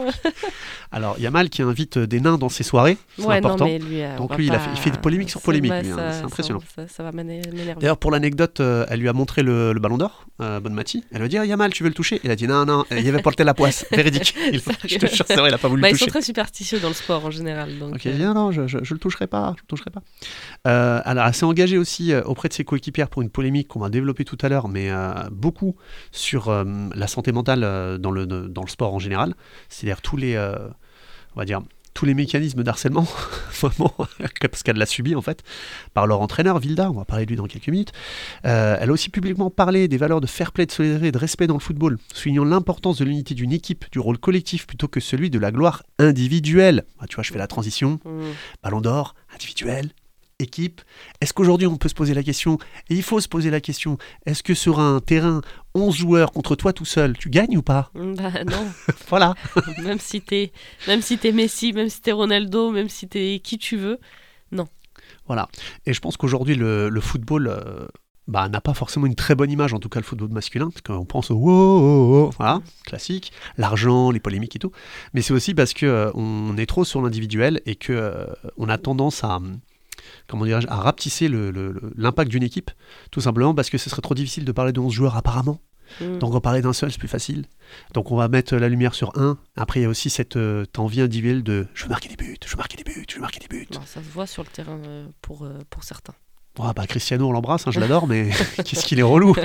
Alors, Yamal qui invite des nains dans ses soirées. C'est Ouais, non, important. mais lui. euh, on Donc va lui, il, a pas- fait, il fait des polémiques sur c'est- polémiques. bah, lui, hein. ça- c'est impressionnant. Ça, ça va m'énerver. D'ailleurs, pour l'anecdote, euh, elle lui a montré le, le ballon d'or, euh, Bonmati. Elle lui a dit, ah, Yamal, tu veux le toucher? Il a dit, non, non, il avait porté la poisse. Véridique. Il, je te jure, c'est vrai, il a pas voulu bah, le ils toucher. sont très superstitieux dans le sport en général. Donc, Ok, il euh... dit, non, non, je, je, je le toucherai pas, je le toucherai pas. Euh, alors, elle s'est engagée aussi euh, auprès de ses coéquipières pour une polémique qu'on va développer tout à l'heure, mais euh, beaucoup sur euh, la santé mentale euh, dans, le, dans le sport en général. C'est-à-dire tous les, euh, on va dire, tous les mécanismes d'harcèlement, vraiment, parce qu'elle l'a subi en fait, par leur entraîneur, Vilda, on va parler de lui dans quelques minutes. Euh, elle a aussi publiquement parlé des valeurs de fair play, de solidarité et de respect dans le football, soulignant l'importance de l'unité d'une équipe, du rôle collectif, plutôt que celui de la gloire individuelle. Ah, tu vois, je fais la transition, mmh. ballon d'or, individuel, équipe. Est-ce qu'aujourd'hui on peut se poser la question, et il faut se poser la question, est-ce que sur un terrain, onze joueurs contre toi tout seul, tu gagnes ou pas? Bah non. Voilà. Même si t'es, même si t'es Messi, même si t'es Ronaldo, même si t'es qui tu veux, non. Voilà. Et je pense qu'aujourd'hui le, le football euh, bah, n'a pas forcément une très bonne image, en tout cas le football masculin, parce qu'on pense au wow, wow, wow, voilà, classique, l'argent, les polémiques et tout. Mais c'est aussi parce que euh, on est trop sur l'individuel et que euh, on a tendance à comment dirais-je, à rapetisser le, le, le, l'impact d'une équipe, tout simplement parce que ce serait trop difficile de parler de onze joueurs apparemment. Mmh. Donc en parler d'un seul, c'est plus facile. Donc on va mettre la lumière sur un. Après, il y a aussi cette euh, envie individuelle de « je veux marquer des buts, je veux marquer des buts, je veux marquer des buts ». Ça se voit sur le terrain euh, pour, euh, pour certains. Oh, bah, Cristiano, on l'embrasse, hein, je l'adore, mais qu'est-ce qu'il est relou.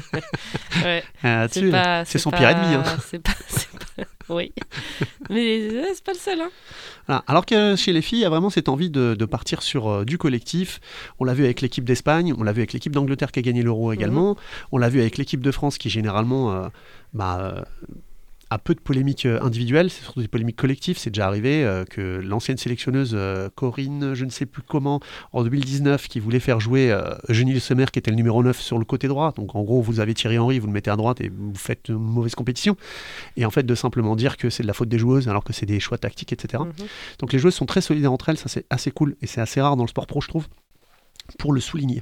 Ouais. euh, c'est, pas, c'est, c'est son pas, pire ennemi. Hein. C'est pas, c'est pas... Oui, mais euh, c'est pas le seul. Hein. Voilà. Alors que chez les filles, il y a vraiment cette envie de, de partir sur euh, du collectif. On l'a vu avec l'équipe d'Espagne, on l'a vu avec l'équipe d'Angleterre qui a gagné l'Euro également, mmh. on l'a vu avec l'équipe de France qui généralement euh, bah, euh, a peu de polémiques euh, individuelles, c'est surtout des polémiques collectives. C'est déjà arrivé euh, que l'ancienne sélectionneuse euh, Corinne, je ne sais plus comment, en deux mille dix-neuf, qui voulait faire jouer euh, Eugénie Le Sommer, qui était le numéro neuf sur le côté droit. Donc en gros, vous avez Thierry Henry, vous le mettez à droite et vous faites une mauvaise compétition. Et en fait, de simplement dire que c'est de la faute des joueuses, alors que c'est des choix tactiques, et cetera. Mm-hmm. Donc les joueuses sont très solidaires entre elles, ça c'est assez cool, et c'est assez rare dans le sport pro, je trouve, pour le souligner.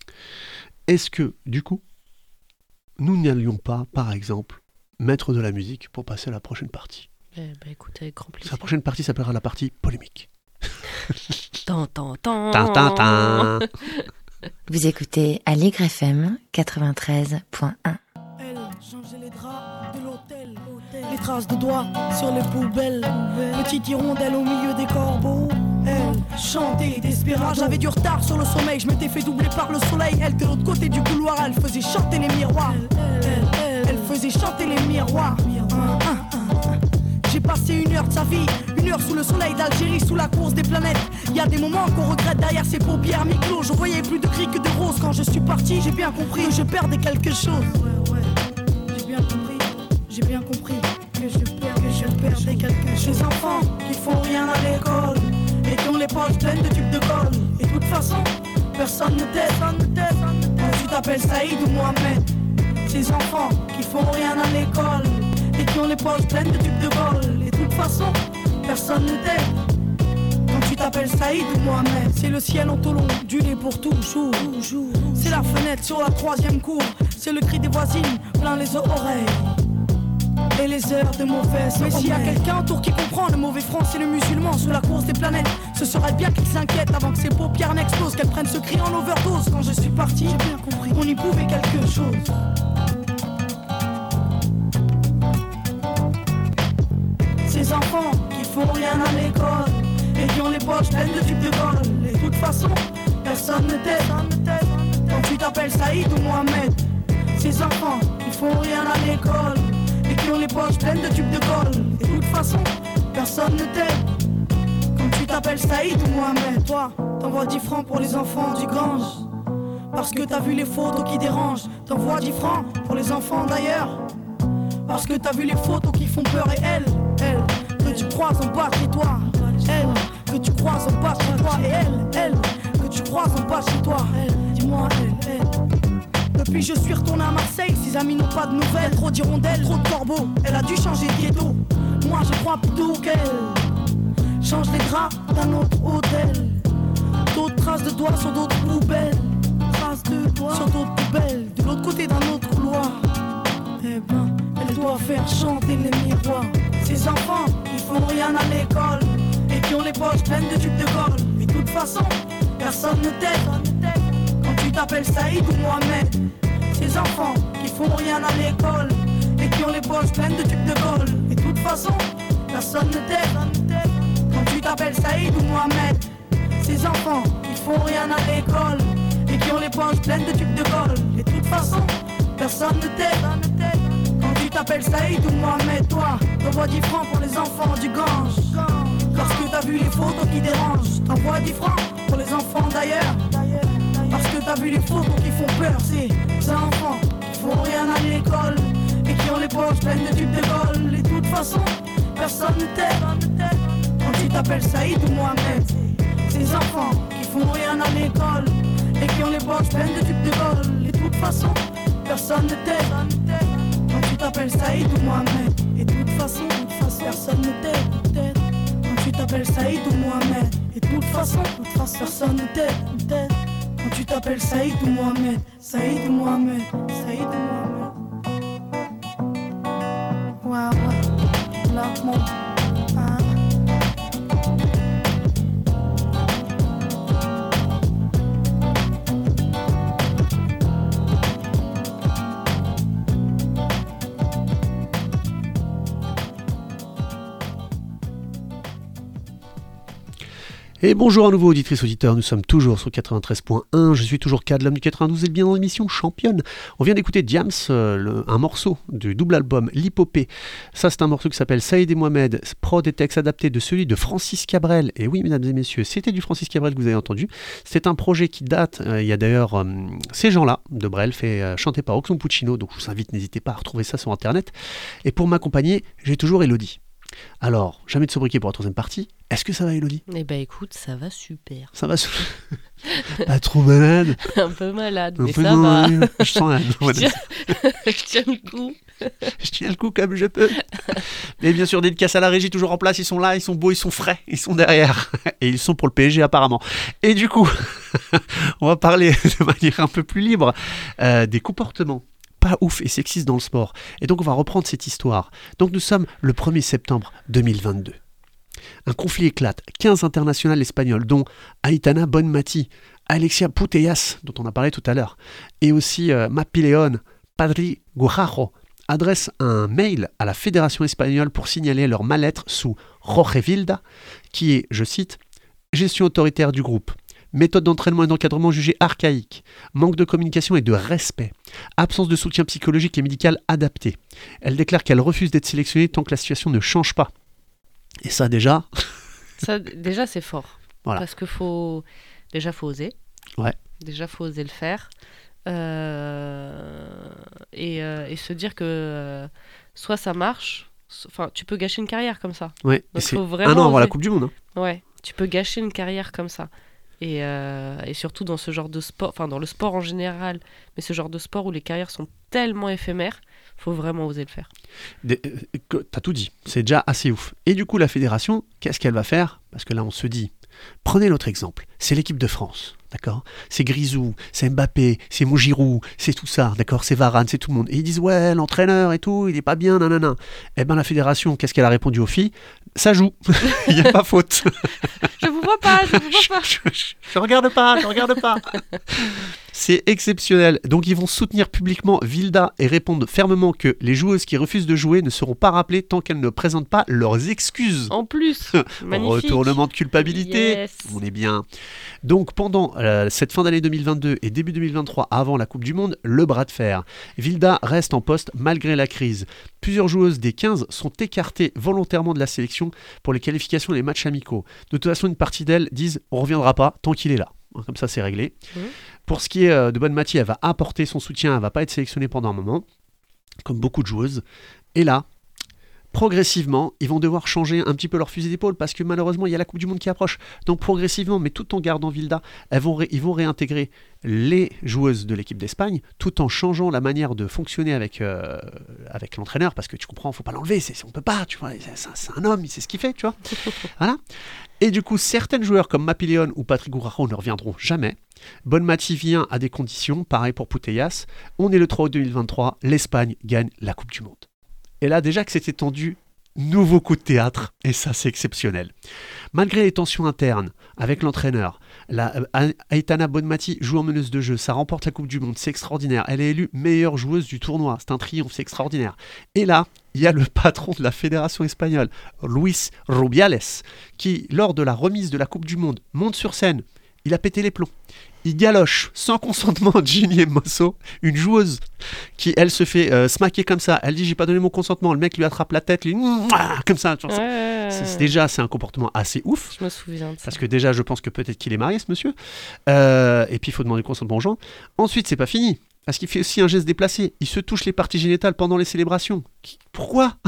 Est-ce que, du coup, nous n'allions pas, par exemple, mettre de la musique pour passer à la prochaine partie? Eh bah écoute, avec grand plaisir. La prochaine partie s'appellera la partie polémique. Tan, tan, tan. Tan, tan, tan. Vous écoutez Allegre F M quatre-vingt-treize point un. Elle changeait les draps de l'hôtel, les traces de doigts sur les poubelles, petite hirondelle au milieu des corbeaux. Elle chantait Desperado. J'avais du retard sur le sommeil, je m'étais fait doubler par le soleil. Elle de l'autre côté du couloir, elle faisait chanter les miroirs. Elle, elle, elle faisait chanter les miroirs. Un, un, un. J'ai passé une heure de sa vie, une heure sous le soleil d'Algérie, sous la course des planètes. Y a des moments qu'on regrette derrière ses paupières mi-clos. Je voyais plus de gris que de rose. Quand je suis parti, j'ai bien compris que je perdais quelque chose. Ouais, ouais, j'ai bien compris, j'ai bien compris que je perds, que je perdais quelque chose. Ces enfants qui font rien à l'école et qui ont les poches pleines de tubes de colle. Et de toute façon, personne ne t'aide, personne ne t'aide. Quand tu t'appelles Saïd ou Mohamed. Ces enfants qui font rien à l'école et qui ont les poches pleines de tubes de colle. Et de toute façon, personne ne t'aide. Quand tu t'appelles Saïd ou Mohamed. C'est le ciel en taureau, du lait pour toujours. C'est la fenêtre sur la troisième cour. C'est le cri des voisines, plein les oreilles. Et les heures de mauvaise. Mais s'il y a quelqu'un autour qui comprend le mauvais français, le musulman sous la course des planètes, ce serait bien qu'il s'inquiète avant que ses paupières n'explosent, qu'elle prenne ce cri en overdose. Quand je suis parti, j'ai bien compris qu'on y pouvait quelque chose. Ces enfants qui font rien à l'école et qui ont les poches pleines de tubes de colle. Et de toute façon, personne ne t'aide. Quand tu t'appelles Saïd ou Mohamed. Ces enfants qui font rien à l'école et qui ont les poches pleines de tubes de colle. Et de toute façon, personne ne t'aide. Quand tu t'appelles Saïd ou Mohamed. Toi, t'envoies dix francs pour les enfants du Grange. Parce que t'as vu les photos qui dérangent. T'envoies dix francs pour les enfants d'ailleurs. Parce que t'as vu les photos qui font peur. Et elle, elle, que tu croises en bas chez toi. Elle, que tu croises en bas chez toi. Et elle, elle, que tu croises en bas chez toi. Elle, dis-moi, elle, elle. Depuis je suis retourné à Marseille, ses amis n'ont pas de nouvelles. Trop d'hirondelles, trop de corbeaux. Elle a dû changer de ghetto. Moi je crois plutôt qu'elle change les draps d'un autre hôtel. D'autres traces de doigts sur d'autres poubelles. Traces de doigts sur d'autres poubelles. De l'autre côté d'un autre couloir. Eh ben, elle doit faire chanter les miroirs. Ces enfants qui font rien à l'école et qui ont les poches pleines de tubes de colle. Mais de toute façon, personne ne t'aide. t'appelles Saïd ou Mohamed. Ces enfants qui font rien à l'école et qui ont les poches pleines de tubes de Gaulle. Et de toute façon, personne ne t'aide quand tu t'appelles Saïd ou Mohamed. Ces enfants qui font rien à l'école et qui ont les poches pleines de tubes de Gaulle. Et de toute façon, personne ne t'aide quand tu t'appelles Saïd ou Mohamed. Toi, t'envoies dix francs pour les enfants du Gange. Parce que t'as vu les photos qui dérangent. T'envoies dix francs pour les enfants d'ailleurs. Parce que t'as vu les photos qui font peur. Ces enfants qui font rien à l'école et qui ont les poches pleines de tubes de Gaulle. Et de toute façon, personne ne t'aide quand tu t'appelles Saïd ou Mohamed. Ces enfants qui font rien à l'école et qui ont les poches pleines de tubes de Gaulle. Et de toute façon, personne ne t'aide quand tu t'appelles Saïd ou Mohamed. Et de toute façon, de toute façon personne ne t'aide quand tu t'appelles Saïd ou Mohamed. Et de toute façon, de toute façon personne ne t'aide quand tu t'appelles Saïd ou Mohamed. Saïd ou Mohamed, Saïd ou Mohamed. Ouais, ouais, là, mon... Ah. Et bonjour à nouveau auditrices, auditeurs, nous sommes toujours sur quatre-vingt-treize point un, je suis toujours Kad, l'homme du quatre-vingt-douze et bien dans l'émission Championne. On vient d'écouter Diams, euh, le, un morceau du double album L'Hypopée. Ça c'est un morceau qui s'appelle Saïd et Mohamed, prod et texte adapté de celui de Francis Cabrel. Et oui mesdames et messieurs, c'était du Francis Cabrel que vous avez entendu. C'est un projet qui date, euh, il y a d'ailleurs euh, ces gens-là de Brel, fait euh, chanter par Oxon Puccino, donc je vous invite, n'hésitez pas à retrouver ça sur internet. Et pour m'accompagner, j'ai toujours Elodie. Alors, jamais de sobriquet pour la troisième partie. Est-ce que ça va, Elodie ? Eh ben écoute, ça va super. Ça va super. Pas trop malade. Un peu malade, Un mais peu ça non, va. oui, je sens un... je, tiens... je tiens le coup. Je tiens le coup comme je peux. Mais bien sûr, dédicace à la régie, toujours en place. Ils sont là, ils sont beaux, ils sont frais, ils sont derrière. Et ils sont pour le P S G apparemment. Et du coup, on va parler de manière un peu plus libre euh, des comportements pas ouf et sexistes dans le sport. Et donc on va reprendre cette histoire. Donc nous sommes le premier septembre deux mille vingt-deux. Un conflit éclate. quinze internationales espagnoles, dont Aitana Bonmati, Alexia Putellas, dont on a parlé tout à l'heure, et aussi euh, Mapileón, Padri Guajarro, adressent un mail à la Fédération espagnole pour signaler leur mal-être sous Jorge Vilda, qui est, je cite, « gestion autoritaire du groupe ». Méthode d'entraînement et d'encadrement jugée archaïque, manque de communication et de respect, absence de soutien psychologique et médical adapté. Elle déclare qu'elle refuse d'être sélectionnée tant que la situation ne change pas. Et ça déjà... ça déjà c'est fort. Voilà. Parce qu'il faut... Déjà faut oser. Ouais. Déjà faut oser le faire. Euh... Et, euh, et se dire que euh, soit ça marche, enfin tu peux gâcher une carrière comme ça. Ouais. Donc, c'est faut vraiment un an avant oser. la Coupe du Monde. Hein. Ouais, tu peux gâcher une carrière comme ça. Et, euh, et surtout dans ce genre de sport, enfin dans le sport en général, mais ce genre de sport où les carrières sont tellement éphémères, faut vraiment oser le faire. Des, euh, t'as tout dit, c'est déjà assez ouf. Et du coup la fédération, qu'est-ce qu'elle va faire ? Parce que là on se dit, prenez l'autre exemple, c'est l'équipe de France, d'accord ? C'est Grisou, c'est Mbappé, c'est Mougirou, c'est tout ça, d'accord ? C'est Varane, c'est tout le monde. Et ils disent ouais, l'entraîneur et tout, il est pas bien, nanana. Eh ben la fédération, qu'est-ce qu'elle a répondu aux filles ? Ça joue, il n'y a pas faute. Je vous vois pas, je vous vois pas. je, je, je, je regarde pas, je regarde pas. C'est exceptionnel. Donc ils vont soutenir publiquement Vilda et répondre fermement que les joueuses qui refusent de jouer ne seront pas rappelées tant qu'elles ne présentent pas leurs excuses. En plus, magnifique. Retournement de culpabilité, yes. On est bien. Donc pendant euh, cette fin d'année deux mille vingt-deux et début deux mille vingt-trois, avant la Coupe du Monde, le bras de fer. Vilda reste en poste malgré la crise. Plusieurs joueuses des quinze sont écartées volontairement de la sélection pour les qualifications et les matchs amicaux. De toute façon, une partie d'elles disent on ne reviendra pas tant qu'il est là. Comme ça, c'est réglé. Mmh. Pour ce qui est de Bonmati, elle va apporter son soutien, elle ne va pas être sélectionnée pendant un moment, comme beaucoup de joueuses. Et là, progressivement, ils vont devoir changer un petit peu leur fusil d'épaule parce que malheureusement, il y a la Coupe du Monde qui approche. Donc progressivement, mais tout en gardant Vilda, elles vont ré- ils vont réintégrer les joueuses de l'équipe d'Espagne tout en changeant la manière de fonctionner avec, euh, avec l'entraîneur parce que tu comprends, il ne faut pas l'enlever, c'est, on ne peut pas, tu vois, c'est, c'est un homme, il sait ce qu'il fait, tu vois. Voilà. Et du coup, certaines joueurs comme Mapileón ou Patrick Guajarro ne reviendront jamais. Bonmati vient à des conditions, pareil pour Putellas. On est le trois août deux mille vingt-trois, l'Espagne gagne la Coupe du Monde. Et là, déjà que c'était tendu, nouveau coup de théâtre, et ça c'est exceptionnel. Malgré les tensions internes avec l'entraîneur, la, euh, Aitana Bonmati joue en meneuse de jeu, ça remporte la Coupe du Monde, c'est extraordinaire. Elle est élue meilleure joueuse du tournoi, c'est un triomphe, c'est extraordinaire. Et là, il y a le patron de la fédération espagnole, Luis Rubiales, qui, lors de la remise de la Coupe du Monde, monte sur scène. Il a pété les plombs. Il galoche sans consentement Ginny Hermoso, une joueuse qui, elle, se fait euh, smacker comme ça. Elle dit j'ai pas donné mon consentement. Le mec lui attrape la tête, lui mouah, comme ça. Tu vois, Ouais. c'est, c'est déjà c'est un comportement assez ouf. Je me souviens de ça. Parce que déjà, je pense que peut-être qu'il est marié, ce monsieur. Euh, et puis, il faut demander le consentement aux gens. Ensuite, c'est pas fini. Parce qu'il fait aussi un geste déplacé. Il se touche les parties génitales pendant les célébrations. Qui- Pourquoi?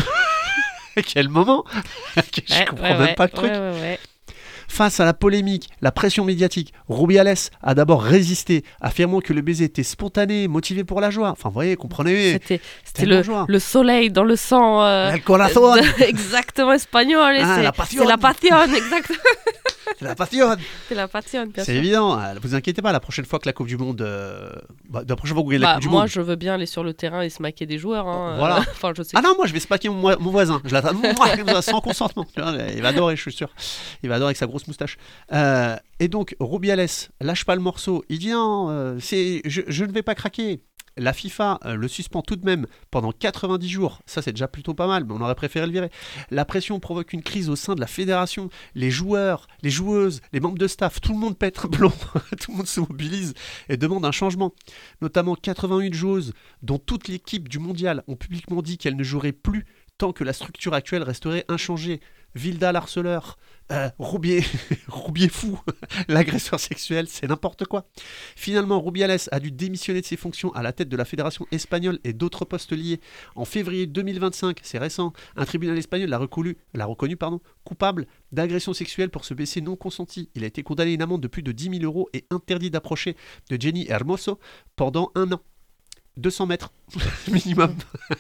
À quel moment? Je Ouais, comprends ouais, même ouais, pas le truc. ouais, ouais, ouais. Face à la polémique, la pression médiatique, Rubiales a d'abord résisté, affirmant que le baiser était spontané, motivé pour la joie. Enfin, vous voyez, comprenez. C'était, c'était tellement le, joie. le soleil dans le sang. euh, El corazón. de- exactement espagnol. et Ah, c'est, la passion. c'est la passion, exactement. C'est la passion. C'est la passion, bien C'est sûr. évident. Ne vous inquiétez pas, la prochaine fois que la Coupe du Monde. Euh... Bah, la prochaine fois que vous gagnez la Bah, Coupe du moi, Monde. je veux bien aller sur le terrain et se maquer des joueurs. Hein. Voilà. Enfin, je sais. Ah non, moi je vais spacker mon, mon voisin. Je l'attends mouah, comme ça, sans consentement. Tu vois, il va adorer, je suis sûr. Il va adorer avec sa grosse moustache. Euh, et donc, Rubiales lâche pas le morceau. Il dit non, euh, c'est, je, je ne vais pas craquer. La FIFA euh, le suspend tout de même pendant quatre-vingt-dix jours. Ça, c'est déjà plutôt pas mal, mais on aurait préféré le virer. La pression provoque une crise au sein de la fédération. Les joueurs, les joueuses, les membres de staff, tout le monde pète un plomb. Tout le monde se mobilise et demande un changement. Notamment quatre-vingt-huit joueuses, dont toute l'équipe du mondial, ont publiquement dit qu'elles ne joueraient plus tant que la structure actuelle resterait inchangée. Vilda l'harceleur, euh, Roubier, Roubier fou, l'agresseur sexuel, c'est n'importe quoi. Finalement, Rubiales a dû démissionner de ses fonctions à la tête de la fédération espagnole et d'autres postes liés. En février deux mille vingt-cinq, c'est récent, un tribunal espagnol l'a reconnu, l'a reconnu pardon, coupable d'agression sexuelle pour ce baiser non consenti. Il a été condamné à une amende de plus de dix mille euros et interdit d'approcher de Ginny Hermoso pendant un an. deux cents mètres minimum.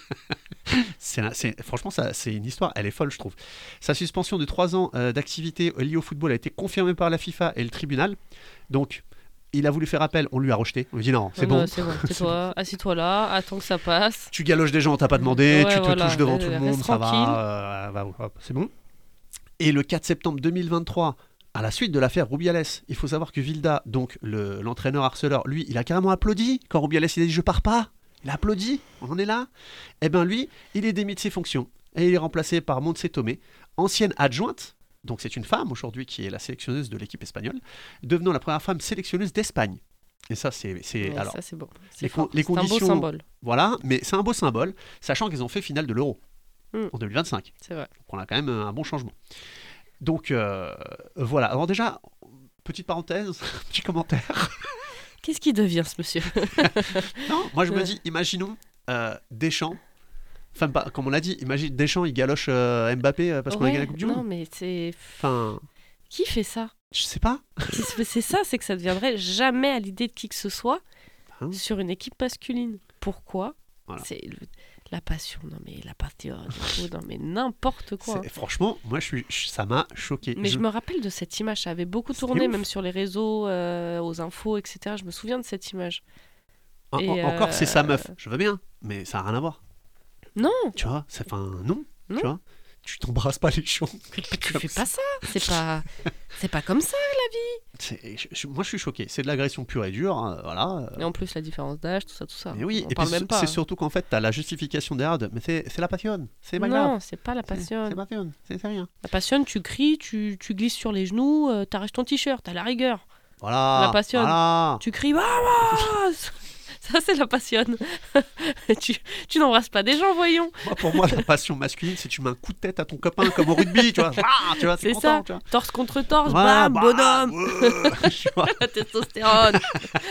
c'est, c'est, franchement, ça, c'est une histoire, elle est folle, je trouve. Sa suspension de trois ans euh, d'activité liée au football a été confirmée par la FIFA et le tribunal. Donc, il a voulu faire appel, on lui a rejeté. On lui dit non, c'est Non, bon. non, c'est bon. Tais-toi, assis-toi là, attends que ça passe. Tu galoches des gens, on t'a pas demandé, Ouais, tu te voilà. touches devant Euh, tout le reste monde, ça tranquille. va, euh, va, hop, c'est bon. Et le quatre septembre deux mille vingt-trois, à la suite de l'affaire Rubiales, il faut savoir que Vilda, donc le, l'entraîneur harceleur, lui, il a carrément applaudi quand Rubiales il a dit je pars pas. Il a applaudi, on en est là. Eh bien lui, il est démis de ses fonctions et il est remplacé par Montse Tomé, ancienne adjointe, donc c'est une femme aujourd'hui qui est la sélectionneuse de l'équipe espagnole, devenant la première femme sélectionneuse d'Espagne. Et ça, c'est... c'est Ouais, alors, ça, c'est bon. C'est, les fort. con- les C'est un conditions- beau symbole. voilà, mais c'est un beau symbole, sachant qu'ils ont fait finale de l'Euro Mm. en deux mille vingt-cinq. C'est vrai. Donc on a quand même un bon changement. Donc euh, voilà, alors déjà, petite parenthèse, petit commentaire. Qu'est-ce qui devient ce monsieur? Non, moi je me dis, imaginons euh, Deschamps, enfin pas, comme on l'a dit, imagine Deschamps il galoche euh, Mbappé euh, parce qu'on a Ouais, gagné la Coupe du non, Monde. mais c'est. Enfin, Qui fait ça? je sais pas. C'est c'est ça, c'est que ça ne viendrait jamais à l'idée de qui que ce soit Hein sur une équipe masculine. Pourquoi? Voilà. C'est le- la passion, non mais la passion, non mais n'importe quoi. C'est- franchement, moi je suis, je- ça m'a choqué. Mais je... Je- me rappelle de cette image, ça avait beaucoup C'était tourné, ouf. même sur les réseaux, euh, aux infos, et cetera. Je me souviens de cette image. en- et, en- encore, c'est sa euh, meuf. Je veux bien, mais ça n'a rien à voir. Non, Tu vois, c'est enfin non. Non. Tu vois, tu t'embrasses pas les chiens. tu fais pas ça. C'est pas, c'est pas comme ça. C'est- je- je- moi je suis choqué. C'est de l'agression pure et dure. hein, voilà. Et en plus, la différence d'âge, tout ça, tout ça. Mais oui, On et parle puis même pas. c'est surtout qu'en fait, t'as la justification derrière de, mais c'est, c'est la passion, c'est pas grave. Non, c'est pas la C'est- passion. C'est pas passion, c'est, c'est rien. La passion, tu cries, tu, tu glisses sur les genoux, euh, t'arraches ton t-shirt, à la rigueur. Voilà. La passion. Voilà. Tu cries vamos. Ça, c'est la passion. tu, tu n'embrasses pas des gens, voyons. Moi, pour moi, la passion masculine, c'est tu mets un coup de tête à ton copain comme au rugby, tu vois. Ah, tu vois, t'es C'est content, ça. tu vois. Torse contre torse, Voilà, bam, bah, bonhomme. ouais, tu vois, La testostérone.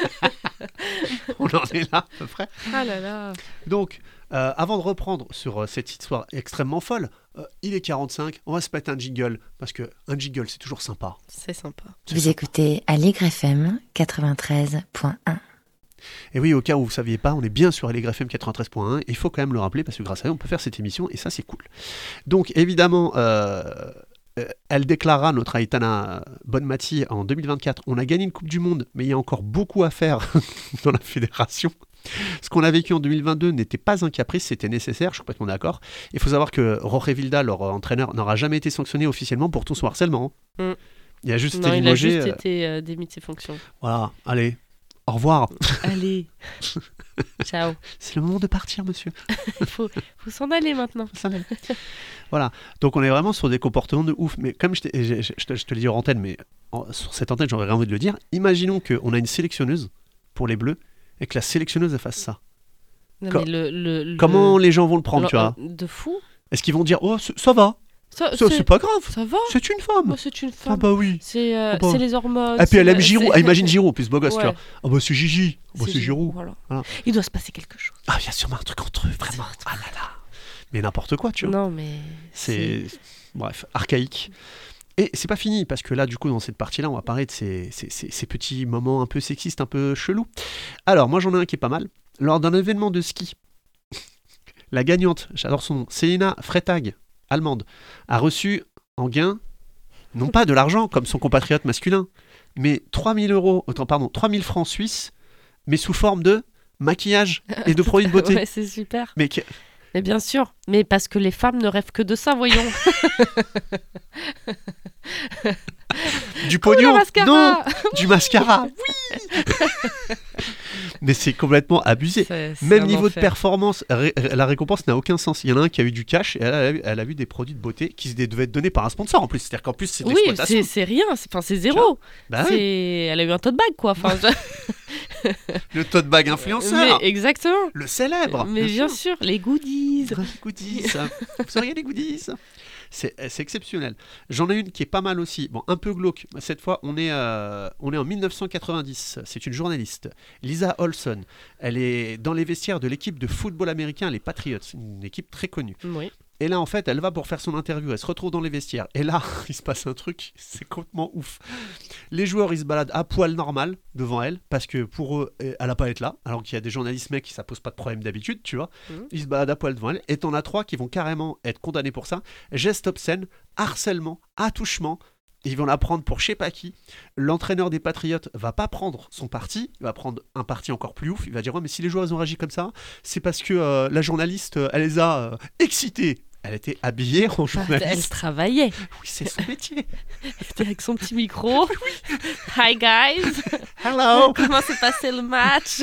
on en est là à peu près. Ah là là. Donc, euh, avant de reprendre sur euh, cette histoire extrêmement folle, euh, il est quarante-cinq, on va se mettre un jingle, parce que un jingle, c'est toujours sympa. C'est sympa. C'est Vous sympa. écoutez Allegre F M quatre-vingt-treize point un. Et oui, au cas où vous ne saviez pas, on est bien sur Allegre F M quatre-vingt-treize point un. Il faut quand même le rappeler parce que grâce à eux, on peut faire cette émission et ça, c'est cool. Donc, évidemment, euh, euh, elle déclara, notre Aitana Bonmati, en deux mille vingt-quatre, on a gagné une Coupe du Monde, mais il y a encore beaucoup à faire dans la fédération. Ce qu'on a vécu en deux mille vingt-deux n'était pas un caprice, c'était nécessaire, je suis complètement d'accord. Il faut savoir que Jorge Vilda, leur euh, entraîneur, n'aura jamais été sanctionné officiellement pour tout son harcèlement. Mm. Il a juste Non, été il a limogé. juste euh, été euh, démis de ses fonctions. Voilà, allez, au revoir. Allez, ciao. C'est le moment de partir, monsieur. Il faut, faut s'en aller maintenant. Ça va. Voilà, donc on est vraiment sur des comportements de ouf. Mais comme je, t'ai- je, je- je te, je te le dis hors antenne, mais en- sur cette antenne, j'aurais envie de le dire. Imaginons qu'on a une sélectionneuse pour les Bleus et que la sélectionneuse elle fasse ça. Non, Co- mais le, le, le- Comment les gens vont le prendre, le- tu vois? De fou. Est-ce qu'ils vont dire oh c- ça va, Ça, ça, c'est pas grave, ça va. c'est une femme. Moi, c'est une Ah femme. bah oui. C'est euh, Ah bah. c'est les hormones. Et puis c'est elle aime le- Giroud. c'est- Ah, imagine Giroud, plus beau gosse, tu Ouais. vois. Ah bah c'est Gigi. Ah bah, c'est Giroud. Voilà. Voilà. Il doit se passer quelque chose. Ah il y a sûrement un truc entre eux, vraiment. Ah là là. Mais n'importe quoi, tu vois. Non, mais. C'est bref, archaïque. Et c'est pas fini, parce que là, du coup, dans cette partie-là, on va parler de ces, ces- ces- ces petits moments un peu sexistes, un peu chelous. Alors, moi, j'en ai un qui est pas mal. Lors d'un événement de ski, la gagnante, j'adore son nom, Selina Freitag, allemande, a reçu en gain, non pas de l'argent, comme son compatriote masculin, mais trois mille euros, autant, pardon, trois mille francs suisses, mais sous forme de maquillage et de produits de beauté. Ouais, c'est super. Mais que- Mais bien sûr. Mais parce que les femmes ne rêvent que de ça, voyons. du Oh, pognon, le mascara. non, du mascara, oui. Mais c'est complètement abusé. C'est- c'est Même un niveau de enfer. performance, ré- la récompense n'a aucun sens. Il y en a un qui a eu du cash et elle a, elle a eu des produits de beauté qui se devaient être donnés par un sponsor en plus. C'est-à-dire qu'en plus, c'est de Oui, l'exploitation. c'est c'est rien. C'est enfin, c'est zéro. Bah C'est- oui, Elle a eu un tote bag, quoi. Enfin, je- le tote bag influenceur, Mais exactement. le célèbre. Mais bien sûr, les goodies. Les goodies. Vous auriez les goodies. C'est c'est exceptionnel. J'en ai une qui est pas mal aussi. Bon, un peu glauque. Cette fois, on est, euh, on est en mille neuf cent quatre-vingt-dix. C'est une journaliste, Lisa Olson. Elle est dans les vestiaires de l'équipe de football américain, les Patriots, une équipe très connue. Oui. Et là, en fait, elle va pour faire son interview. Elle se retrouve dans les vestiaires. Et là, il se passe un truc, c'est complètement ouf. Les joueurs, ils se baladent à poil normal devant elle, parce que pour eux, elle n'a pas à être là. Alors qu'il y a des journalistes mecs qui ça pose pas de problème d'habitude, tu vois. Mhm. Ils se baladent à poil devant elle. Et t'en as trois qui vont carrément être condamnés pour ça. Geste obscène, harcèlement, attouchement. Ils vont la prendre pour je sais pas qui. L'entraîneur des Patriotes va pas prendre son parti, il va prendre un parti encore plus ouf. Il va dire ouais, mais si les joueurs ils ont réagi comme ça, c'est parce que euh, la journaliste, euh, elle les a euh, excités. Elle était habillée en Enfin, elle journaliste. travaillait. Oui, c'est son métier. Elle était avec son petit micro. Hi guys. Hello. Comment s'est passé le match?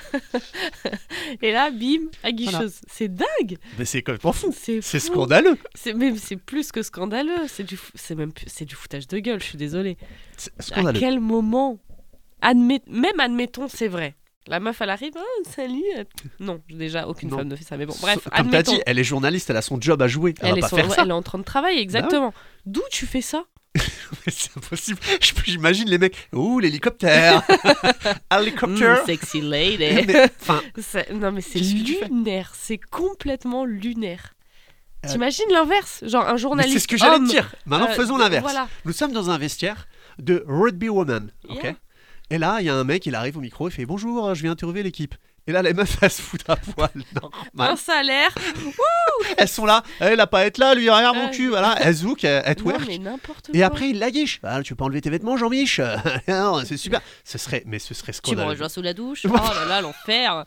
Et là, bim, aguicheuse. C'est dingue. Mais c'est complètement fou. C'est C'est fou. scandaleux. C'est même c'est plus que scandaleux. C'est du, fou- c'est même, plus- c'est du foutage de gueule. Je suis désolée. C'est À scandaleux. quel moment, Admet, même admettons, c'est vrai. La meuf, elle arrive, oh, salut. Non, déjà, aucune Non. femme ne fait ça. Mais bon, bref, Comme t'as admettons. dit, elle est journaliste, elle a son job à jouer. Elle, Elle va est, pas sur- faire ouais, ça. elle est en train de travailler, exactement. D'où tu fais ça? Mais c'est impossible. Je- J'imagine les mecs. Ouh, l'hélicoptère. Hélicoptère. Mm, sexy lady. Mais, enfin, C'est- Non, mais c'est Qu'est-ce que tu fais lunaire. C'est complètement lunaire. Euh, T'imagines l'inverse? Genre un mais journaliste. c'est ce que j'allais te homme, dire. Maintenant, euh, faisons de- l'inverse. Voilà. Nous sommes dans un vestiaire de rugby woman. Ok. Yeah. Et là, il y a un mec, il arrive au micro, il fait bonjour, je viens interviewer l'équipe. Et là, les meufs, elles se foutent à poil. Normal. Un salaire. Elles sont là. Elle a pas être là, lui, regarde mon Euh, cul. Voilà. Elles zouk, elles elles Non, twerk. mais n'importe quoi. Et après, il la guiche. Ah, tu veux pas enlever tes vêtements, Jean-Mich? Non, c'est super. Ce serait, mais ce serait Tu me scandaleux. rejoins sous la douche. Oh là là, l'enfer.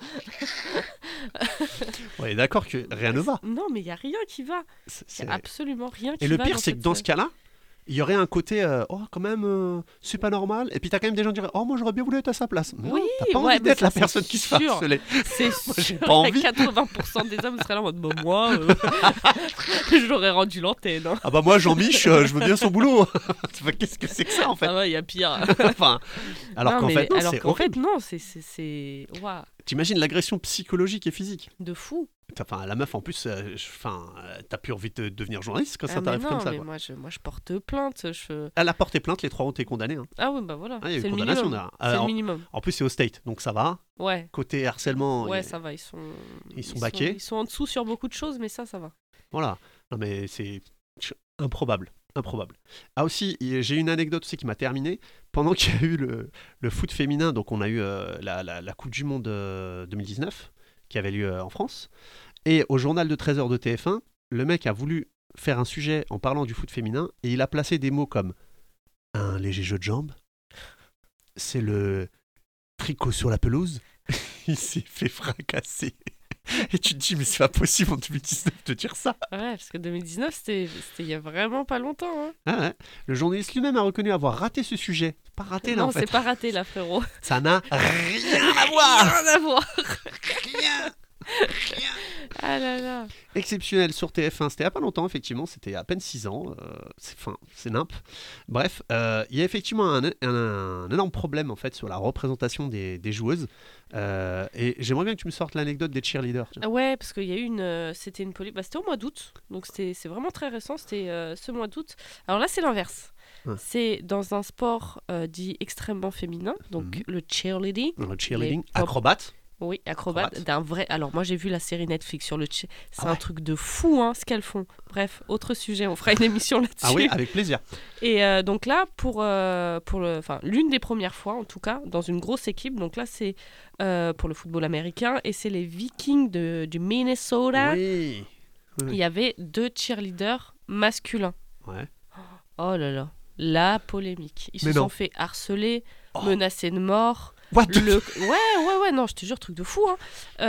Ouais, d'accord que rien ne va. Non, mais il y a rien qui va. C'est- Il y c'est- a absolument rien qui Et va. le pire, dans c'est que cette- dans ce cas-là, il y aurait un côté, euh, oh, quand même, euh, c'est pas normal. Et puis t'as quand même des gens qui diraient, oh, moi j'aurais bien voulu être à sa place. Non, Oui, t'as pas ouais, envie mais d'être ça, la c'est personne qui se fait sûr. harceler. C'est j'ai sûr. pas envie. quatre-vingts pour cent des hommes seraient là en mode, bah, moi, euh, j'aurais rendu l'antenne. Hein. Ah bah moi, Jean-Mich, euh, je veux bien son boulot. Enfin, qu'est-ce que c'est que ça en fait? Ah ouais, il y a pire. Enfin, alors Non, qu'en mais- fait, non, alors c'est qu'en fait, horrible. non, c'est c'est c'est ouah, T'imagines l'agression psychologique et physique. de fou. Enfin, la meuf en plus, euh, je- enfin, euh, t'as plus envie de devenir journaliste quand Ah, ça mais t'arrive non, comme ça. mais Quoi. moi je moi je porte plainte. Je... Elle a porté plainte, les trois ont été condamnés. Hein. Ah ouais, bah voilà. Ah, il y a eu c'est le condamnation, minimum. là. C'est Alors, le minimum. En plus, c'est au state, donc ça va. Ouais. Côté harcèlement, Ouais, il y a- ça va. Ils sont. ils sont baqués. Ils sont en dessous sur beaucoup de choses, mais ça, ça va. Voilà. Non mais c'est improbable. Improbable. Ah aussi, il- j'ai une anecdote aussi qui m'a terminé. Pendant qu'il y a eu le, le foot féminin, donc on a eu euh, la, la, la Coupe du Monde euh, deux mille dix-neuf, qui avait lieu euh, en France. Et au journal de treize heures de T F un, le mec a voulu faire un sujet en parlant du foot féminin, et il a placé des mots comme un léger jeu de jambes, c'est le tricot sur la pelouse. il s'est fait fracasser. Et tu te dis, mais c'est pas possible en deux mille dix-neuf de dire ça. Ouais, parce que deux mille dix-neuf, c'était c'était il y a vraiment pas longtemps. Hein. Ah ouais. Le journaliste lui-même a reconnu avoir raté ce sujet. Pas raté là non, en fait. c'est pas raté là, frérot. Ça n'a rien à voir. Rien à voir. Rien. Rien. Ah là là. Exceptionnel sur T F un, c'était il y a pas longtemps, effectivement, c'était à peine six ans, euh, c'est, fin, c'est nimp. Bref, euh, il y a effectivement un, un, un énorme problème en fait sur la représentation des, des joueuses, euh, et j'aimerais bien que tu me sortes l'anecdote des cheerleaders. Tiens. Ouais, parce qu'il y a eu une, euh, c'était une poly... bah, c'était au mois d'août, donc c'était, c'est vraiment très récent, c'était euh, ce mois d'août. Alors là, c'est l'inverse. Ouais. C'est dans un sport euh, dit extrêmement féminin, donc Mhm. le cheerleading. Dans le cheerleading, Les pop- acrobate. Oui, acrobate, Acrobate. d'un vrai. Alors moi j'ai vu la série Netflix sur le che- c'est Ah un ouais. truc de fou hein, ce qu'elles font. Bref, autre sujet, on fera une émission là-dessus. Ah oui, avec plaisir. Et euh, donc là pour euh, pour le enfin l'une des premières fois en tout cas dans une grosse équipe. Donc là c'est euh, pour le football américain et c'est les Vikings de du Minnesota. Oui. Oui, Il oui. y avait deux cheerleaders masculins. Ouais. Oh là là, la polémique. Ils Mais se non. sont fait harceler, Oh. menacés de mort. What the Le... Ouais, ouais, ouais, non, je te jure, truc de fou. Hein.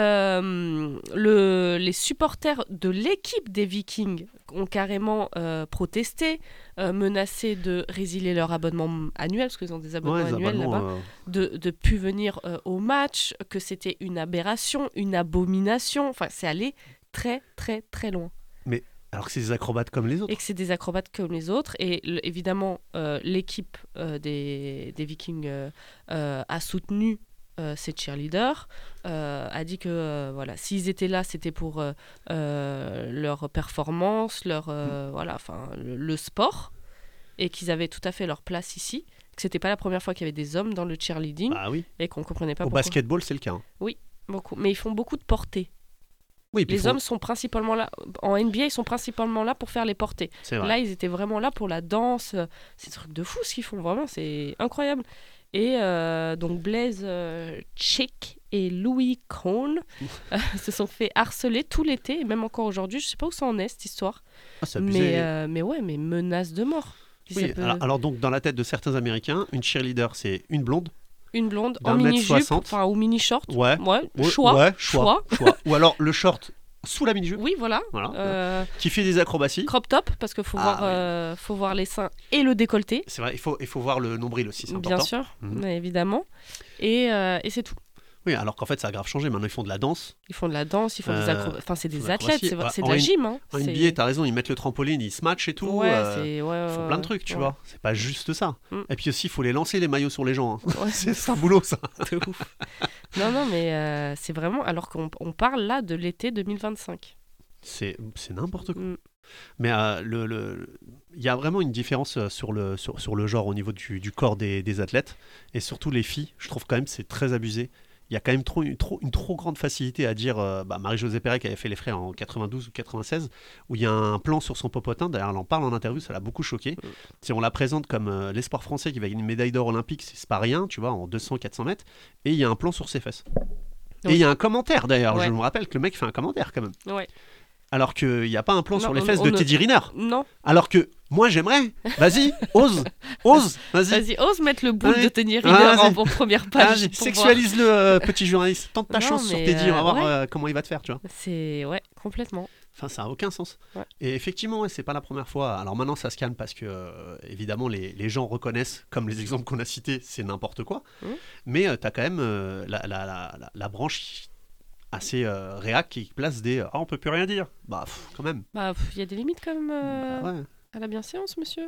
Euh, le... Les supporters de l'équipe des Vikings ont carrément euh, protesté, euh, menacé de résilier leur abonnement annuel, parce qu'ils ont des abonnements Ouais, les annuels abonnements, là-bas, euh, de ne plus venir euh, au match, que c'était une aberration, une abomination. Enfin, c'est allé très, très, très loin. alors que c'est des acrobates comme les autres. Et que c'est des acrobates comme les autres. Et le- évidemment, euh, l'équipe euh, des, des Vikings euh, euh, a soutenu euh, ces cheerleaders, euh, a dit que euh, voilà, s'ils étaient là, c'était pour euh, euh, leur performance, leur, euh, voilà, enfin, le, le sport, et qu'ils avaient tout à fait leur place ici. Que c'était pas la première fois qu'il y avait des hommes dans le cheerleading Ah oui. et qu'on comprenait pas Au pourquoi. basketball, c'est le cas. hein. Beaucoup. Mais ils font beaucoup de portées. Oui, puis Les faut- hommes sont principalement là, en N B A, ils sont principalement là pour faire les portées. c'est vrai. Là, ils étaient vraiment là pour la danse. C'est des trucs de fou ce qu'ils font, vraiment, c'est incroyable. Et euh, donc Blaise euh, Chick et Louis Cohn euh, se sont fait harceler tout l'été, et même encore aujourd'hui. Je sais pas où ça en est cette histoire. Ah, c'est abusé. Mais, euh, mais ouais, mais menace de mort. Si Oui, ça peut- alors, alors donc dans la tête de certains Américains, une cheerleader c'est une blonde. Une blonde d'un en mètre mini-jupe, soixante. enfin, ou mini-short. Ouais. Ouais, Ouais, choix. ouais, choix, choix. choix. Ou alors le short sous la mini-jupe. Oui, voilà. Voilà. Euh, Qui fait des acrobaties. crop top, parce qu'il faut, Ah, voir, oui. euh, faut voir les seins et le décolleté. C'est vrai, il faut, il faut voir le nombril aussi, c'est Bien important. sûr, Mhm. mais évidemment. Et, euh, et c'est tout. Oui, alors qu'en fait ça a grave changé. Maintenant ils font de la danse. Ils font de la danse, ils font des Euh, acrobaties. Enfin, c'est font de des l'acrobatie. athlètes, c'est, Bah, c'est en de la N- gym. Hein. En C'est- N B A, t'as raison, ils mettent le trampoline, ils se matchent et tout. Ouais, euh, c'est. Ouais, Ils font ouais, plein de trucs, tu ouais. vois. C'est pas juste ça. Mm. Et puis aussi, il faut les lancer les maillots sur les gens. hein. Ouais, C'est c'est un boulot ça. de ouf. Non, non, mais euh, c'est vraiment. Alors qu'on on parle là de l'été deux mille vingt-cinq. C'est c'est n'importe quoi. Mm. Mais euh, le, le- il y a vraiment une différence euh, sur le, sur, sur le genre au niveau du, du corps des, des athlètes. Et surtout les filles, je trouve quand même c'est très abusé. Il y a quand même trop, une, trop, une trop grande facilité à dire euh, bah, Marie-Josée Pérec avait fait les frères en quatre-vingt-douze ou quatre-vingt-seize, où il y a un plan sur son popotin. D'ailleurs, elle en parle en interview, ça l'a beaucoup choqué. Mm. Si on la présente comme euh, l'espoir français qui va gagner une médaille d'or olympique, c'est c'est pas rien, tu vois, en deux cents quatre cents mètres. Et il y a un plan sur ses fesses. Et Oui. il y a un commentaire d'ailleurs. Ouais. Je me rappelle que le mec fait un commentaire quand même. Ouais. Alors qu'il n'y a pas un plan Non, sur les on- fesses on de ne- Teddy Riner. Non, Alors que moi j'aimerais. Vas-y, ose, ose, vas-y. vas-y, ose mettre le bout Allez. de tenir Ah, Riner en, vas-y. en première Ah, page. j'ai- pour voir. Sexualise-le, euh, petit journaliste. Tente ta Non, chance sur mais, Teddy, on va euh, voir ouais. euh, comment il va te faire, tu vois. C'est. Ouais, complètement. Enfin, ça n'a aucun sens. Ouais. Et effectivement, ouais, c'est pas la première fois. Alors maintenant, ça se calme parce que, euh, évidemment, les, les gens reconnaissent, comme les exemples qu'on a cités, c'est n'importe quoi. Mhm. Mais tu as quand même euh, la, la, la, la, la branche assez euh, réac qui place des ah, on peut plus rien dire. Bah, pff, quand même. Bah, pff, il y a des limites quand même euh, Bah, ouais, à la bienséance, monsieur.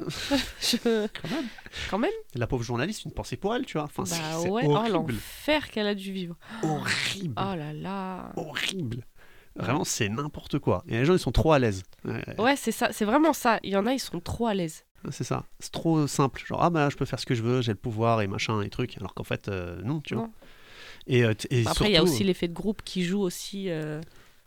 Je- quand même. Quand même. La pauvre journaliste, une pensée pour elle, tu vois. Enfin, c'est- Bah c'est ouais, oh horrible. l'enfer qu'elle a dû vivre. horrible. Oh là là. Horrible. Vraiment, c'est n'importe quoi. Et les gens, ils sont trop à l'aise. Ouais, Ouais, c'est ça, c'est vraiment ça. Il y en a, ils sont trop à l'aise. c'est ça. C'est trop simple. Genre, ah bah, je peux faire ce que je veux, j'ai le pouvoir et machin et trucs. Alors qu'en fait, euh, non, tu vois. Non. Et, euh, t- et Après, il y a surtout, aussi l'effet de groupe qui joue aussi. euh,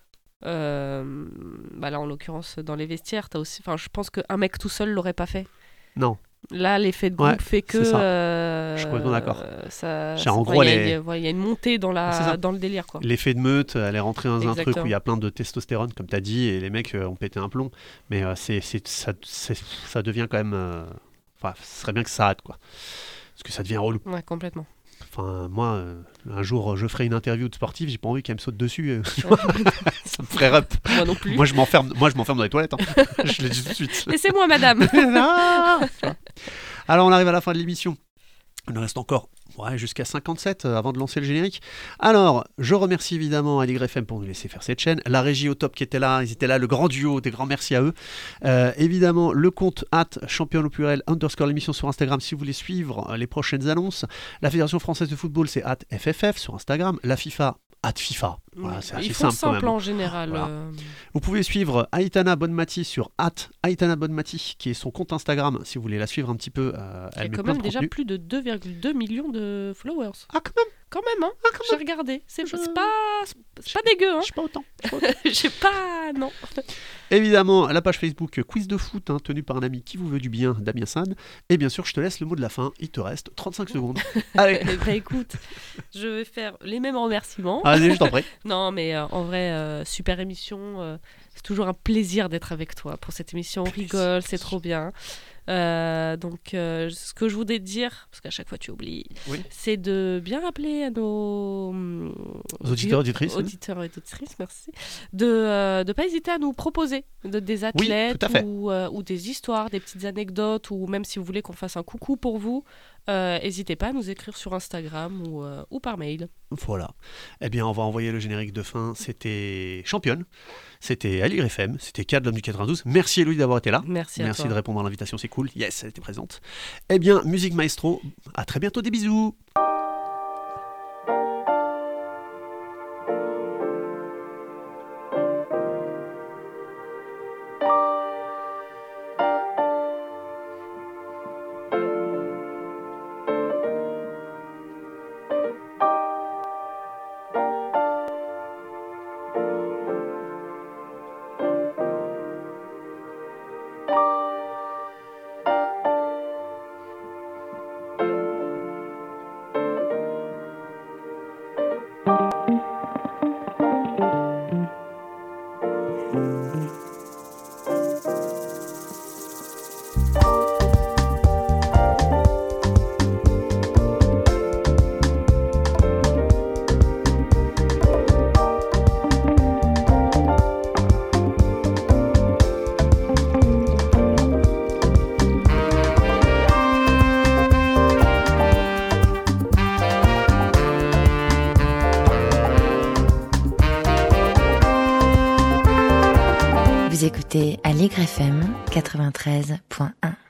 euh, bah là, en l'occurrence, dans les vestiaires, t'as aussi. Enfin, je pense qu'un mec tout seul l'aurait pas fait. Non. Là, l'effet de groupe Ouais, fait que. c'est ça. euh, Je suis complètement d'accord. euh, ça, C'est- en enfin, gros, il y a- elle est- il y a- voilà, il y a une montée dans, C'est la, ça. dans le délire, quoi. L'effet de meute, elle est rentrée dans un truc Exactement. où il y a plein de testostérone, comme tu as dit, et les mecs euh, ont pété un plomb. Mais euh, c'est, c'est, ça, c'est- ça devient quand même. euh, Enfin, ce serait bien que ça arrête, quoi. Parce que ça devient relou. Ouais, complètement. Enfin, moi, euh, un jour, je ferai une interview de sportif, j'ai pas envie qu'elle me saute dessus. euh, tu vois. Ça me ferait rep. Moi non plus. Moi, je m'enferme, moi, je m'enferme dans les toilettes. hein. Je l'ai dit tout de suite. Laissez-moi, madame. Non, tu vois. Alors, on arrive à la fin de l'émission. Il nous reste encore ouais, jusqu'à cinquante-sept euh, avant de lancer le générique. Alors, je remercie évidemment Aligre F M pour nous laisser faire cette chaîne. La régie au top qui était là, ils étaient là, le grand duo, des grands merci à eux. Euh, évidemment, le compte at champion au pluriel underscore l'émission sur Instagram si vous voulez suivre euh, les prochaines annonces. La Fédération française de football, c'est at F F F sur Instagram. La FIFA, at FIFA. Voilà, c'est assez Il faut simple, quand simple même. en général. Voilà. euh, Vous pouvez suivre Aitana Bonmati sur at Aitana Bonmati, qui est son compte Instagram, si vous voulez la suivre un petit peu. Euh, Il y elle a met quand plein même de déjà contenu. plus de deux virgule deux millions de followers. Ah, quand même. Quand même, hein. Ah, quand J'ai même. regardé. C'est Je- c'est pas, c'est pas dégueu, hein. Je sais pas autant. je sais pas autant. J'ai pas. Non. Évidemment, la page Facebook Quiz de foot, hein, tenue par un ami qui vous veut du bien, Damien Sade. Et bien sûr, je te laisse le mot de la fin. Il te reste trente-cinq secondes. Allez, Eh ben, écoute, je vais faire les mêmes remerciements. allez, je t'en prie. Non, mais euh, en vrai, euh, super émission. euh, c'est toujours un plaisir d'être avec toi pour cette émission. On rigole, c'est trop bien. Euh, donc, euh, ce que je voulais te dire, parce qu'à chaque fois tu oublies, Oui. c'est de bien rappeler à nos hum, Aux auditeurs, auditrices, oui. auditeurs et auditrices, merci, de ne pas hésiter à nous proposer de, des athlètes tout à fait. ou, euh, ou des histoires, des petites anecdotes, ou même si vous voulez qu'on fasse un coucou pour vous, euh, n'hésitez pas à nous écrire sur Instagram ou, euh, ou par mail. Voilà. Eh bien, on va envoyer le générique de fin. C'était Championne. C'était Aligre F M. C'était Cad, l'homme du quatre-vingt-douze. Merci Héloïse d'avoir été là. Merci à Merci toi. de répondre à l'invitation, c'est cool. Yes, elle était présente. Eh bien, Musique Maestro, à très bientôt, des bisous. Vous écoutez Aligre F M quatre-vingt-treize point un.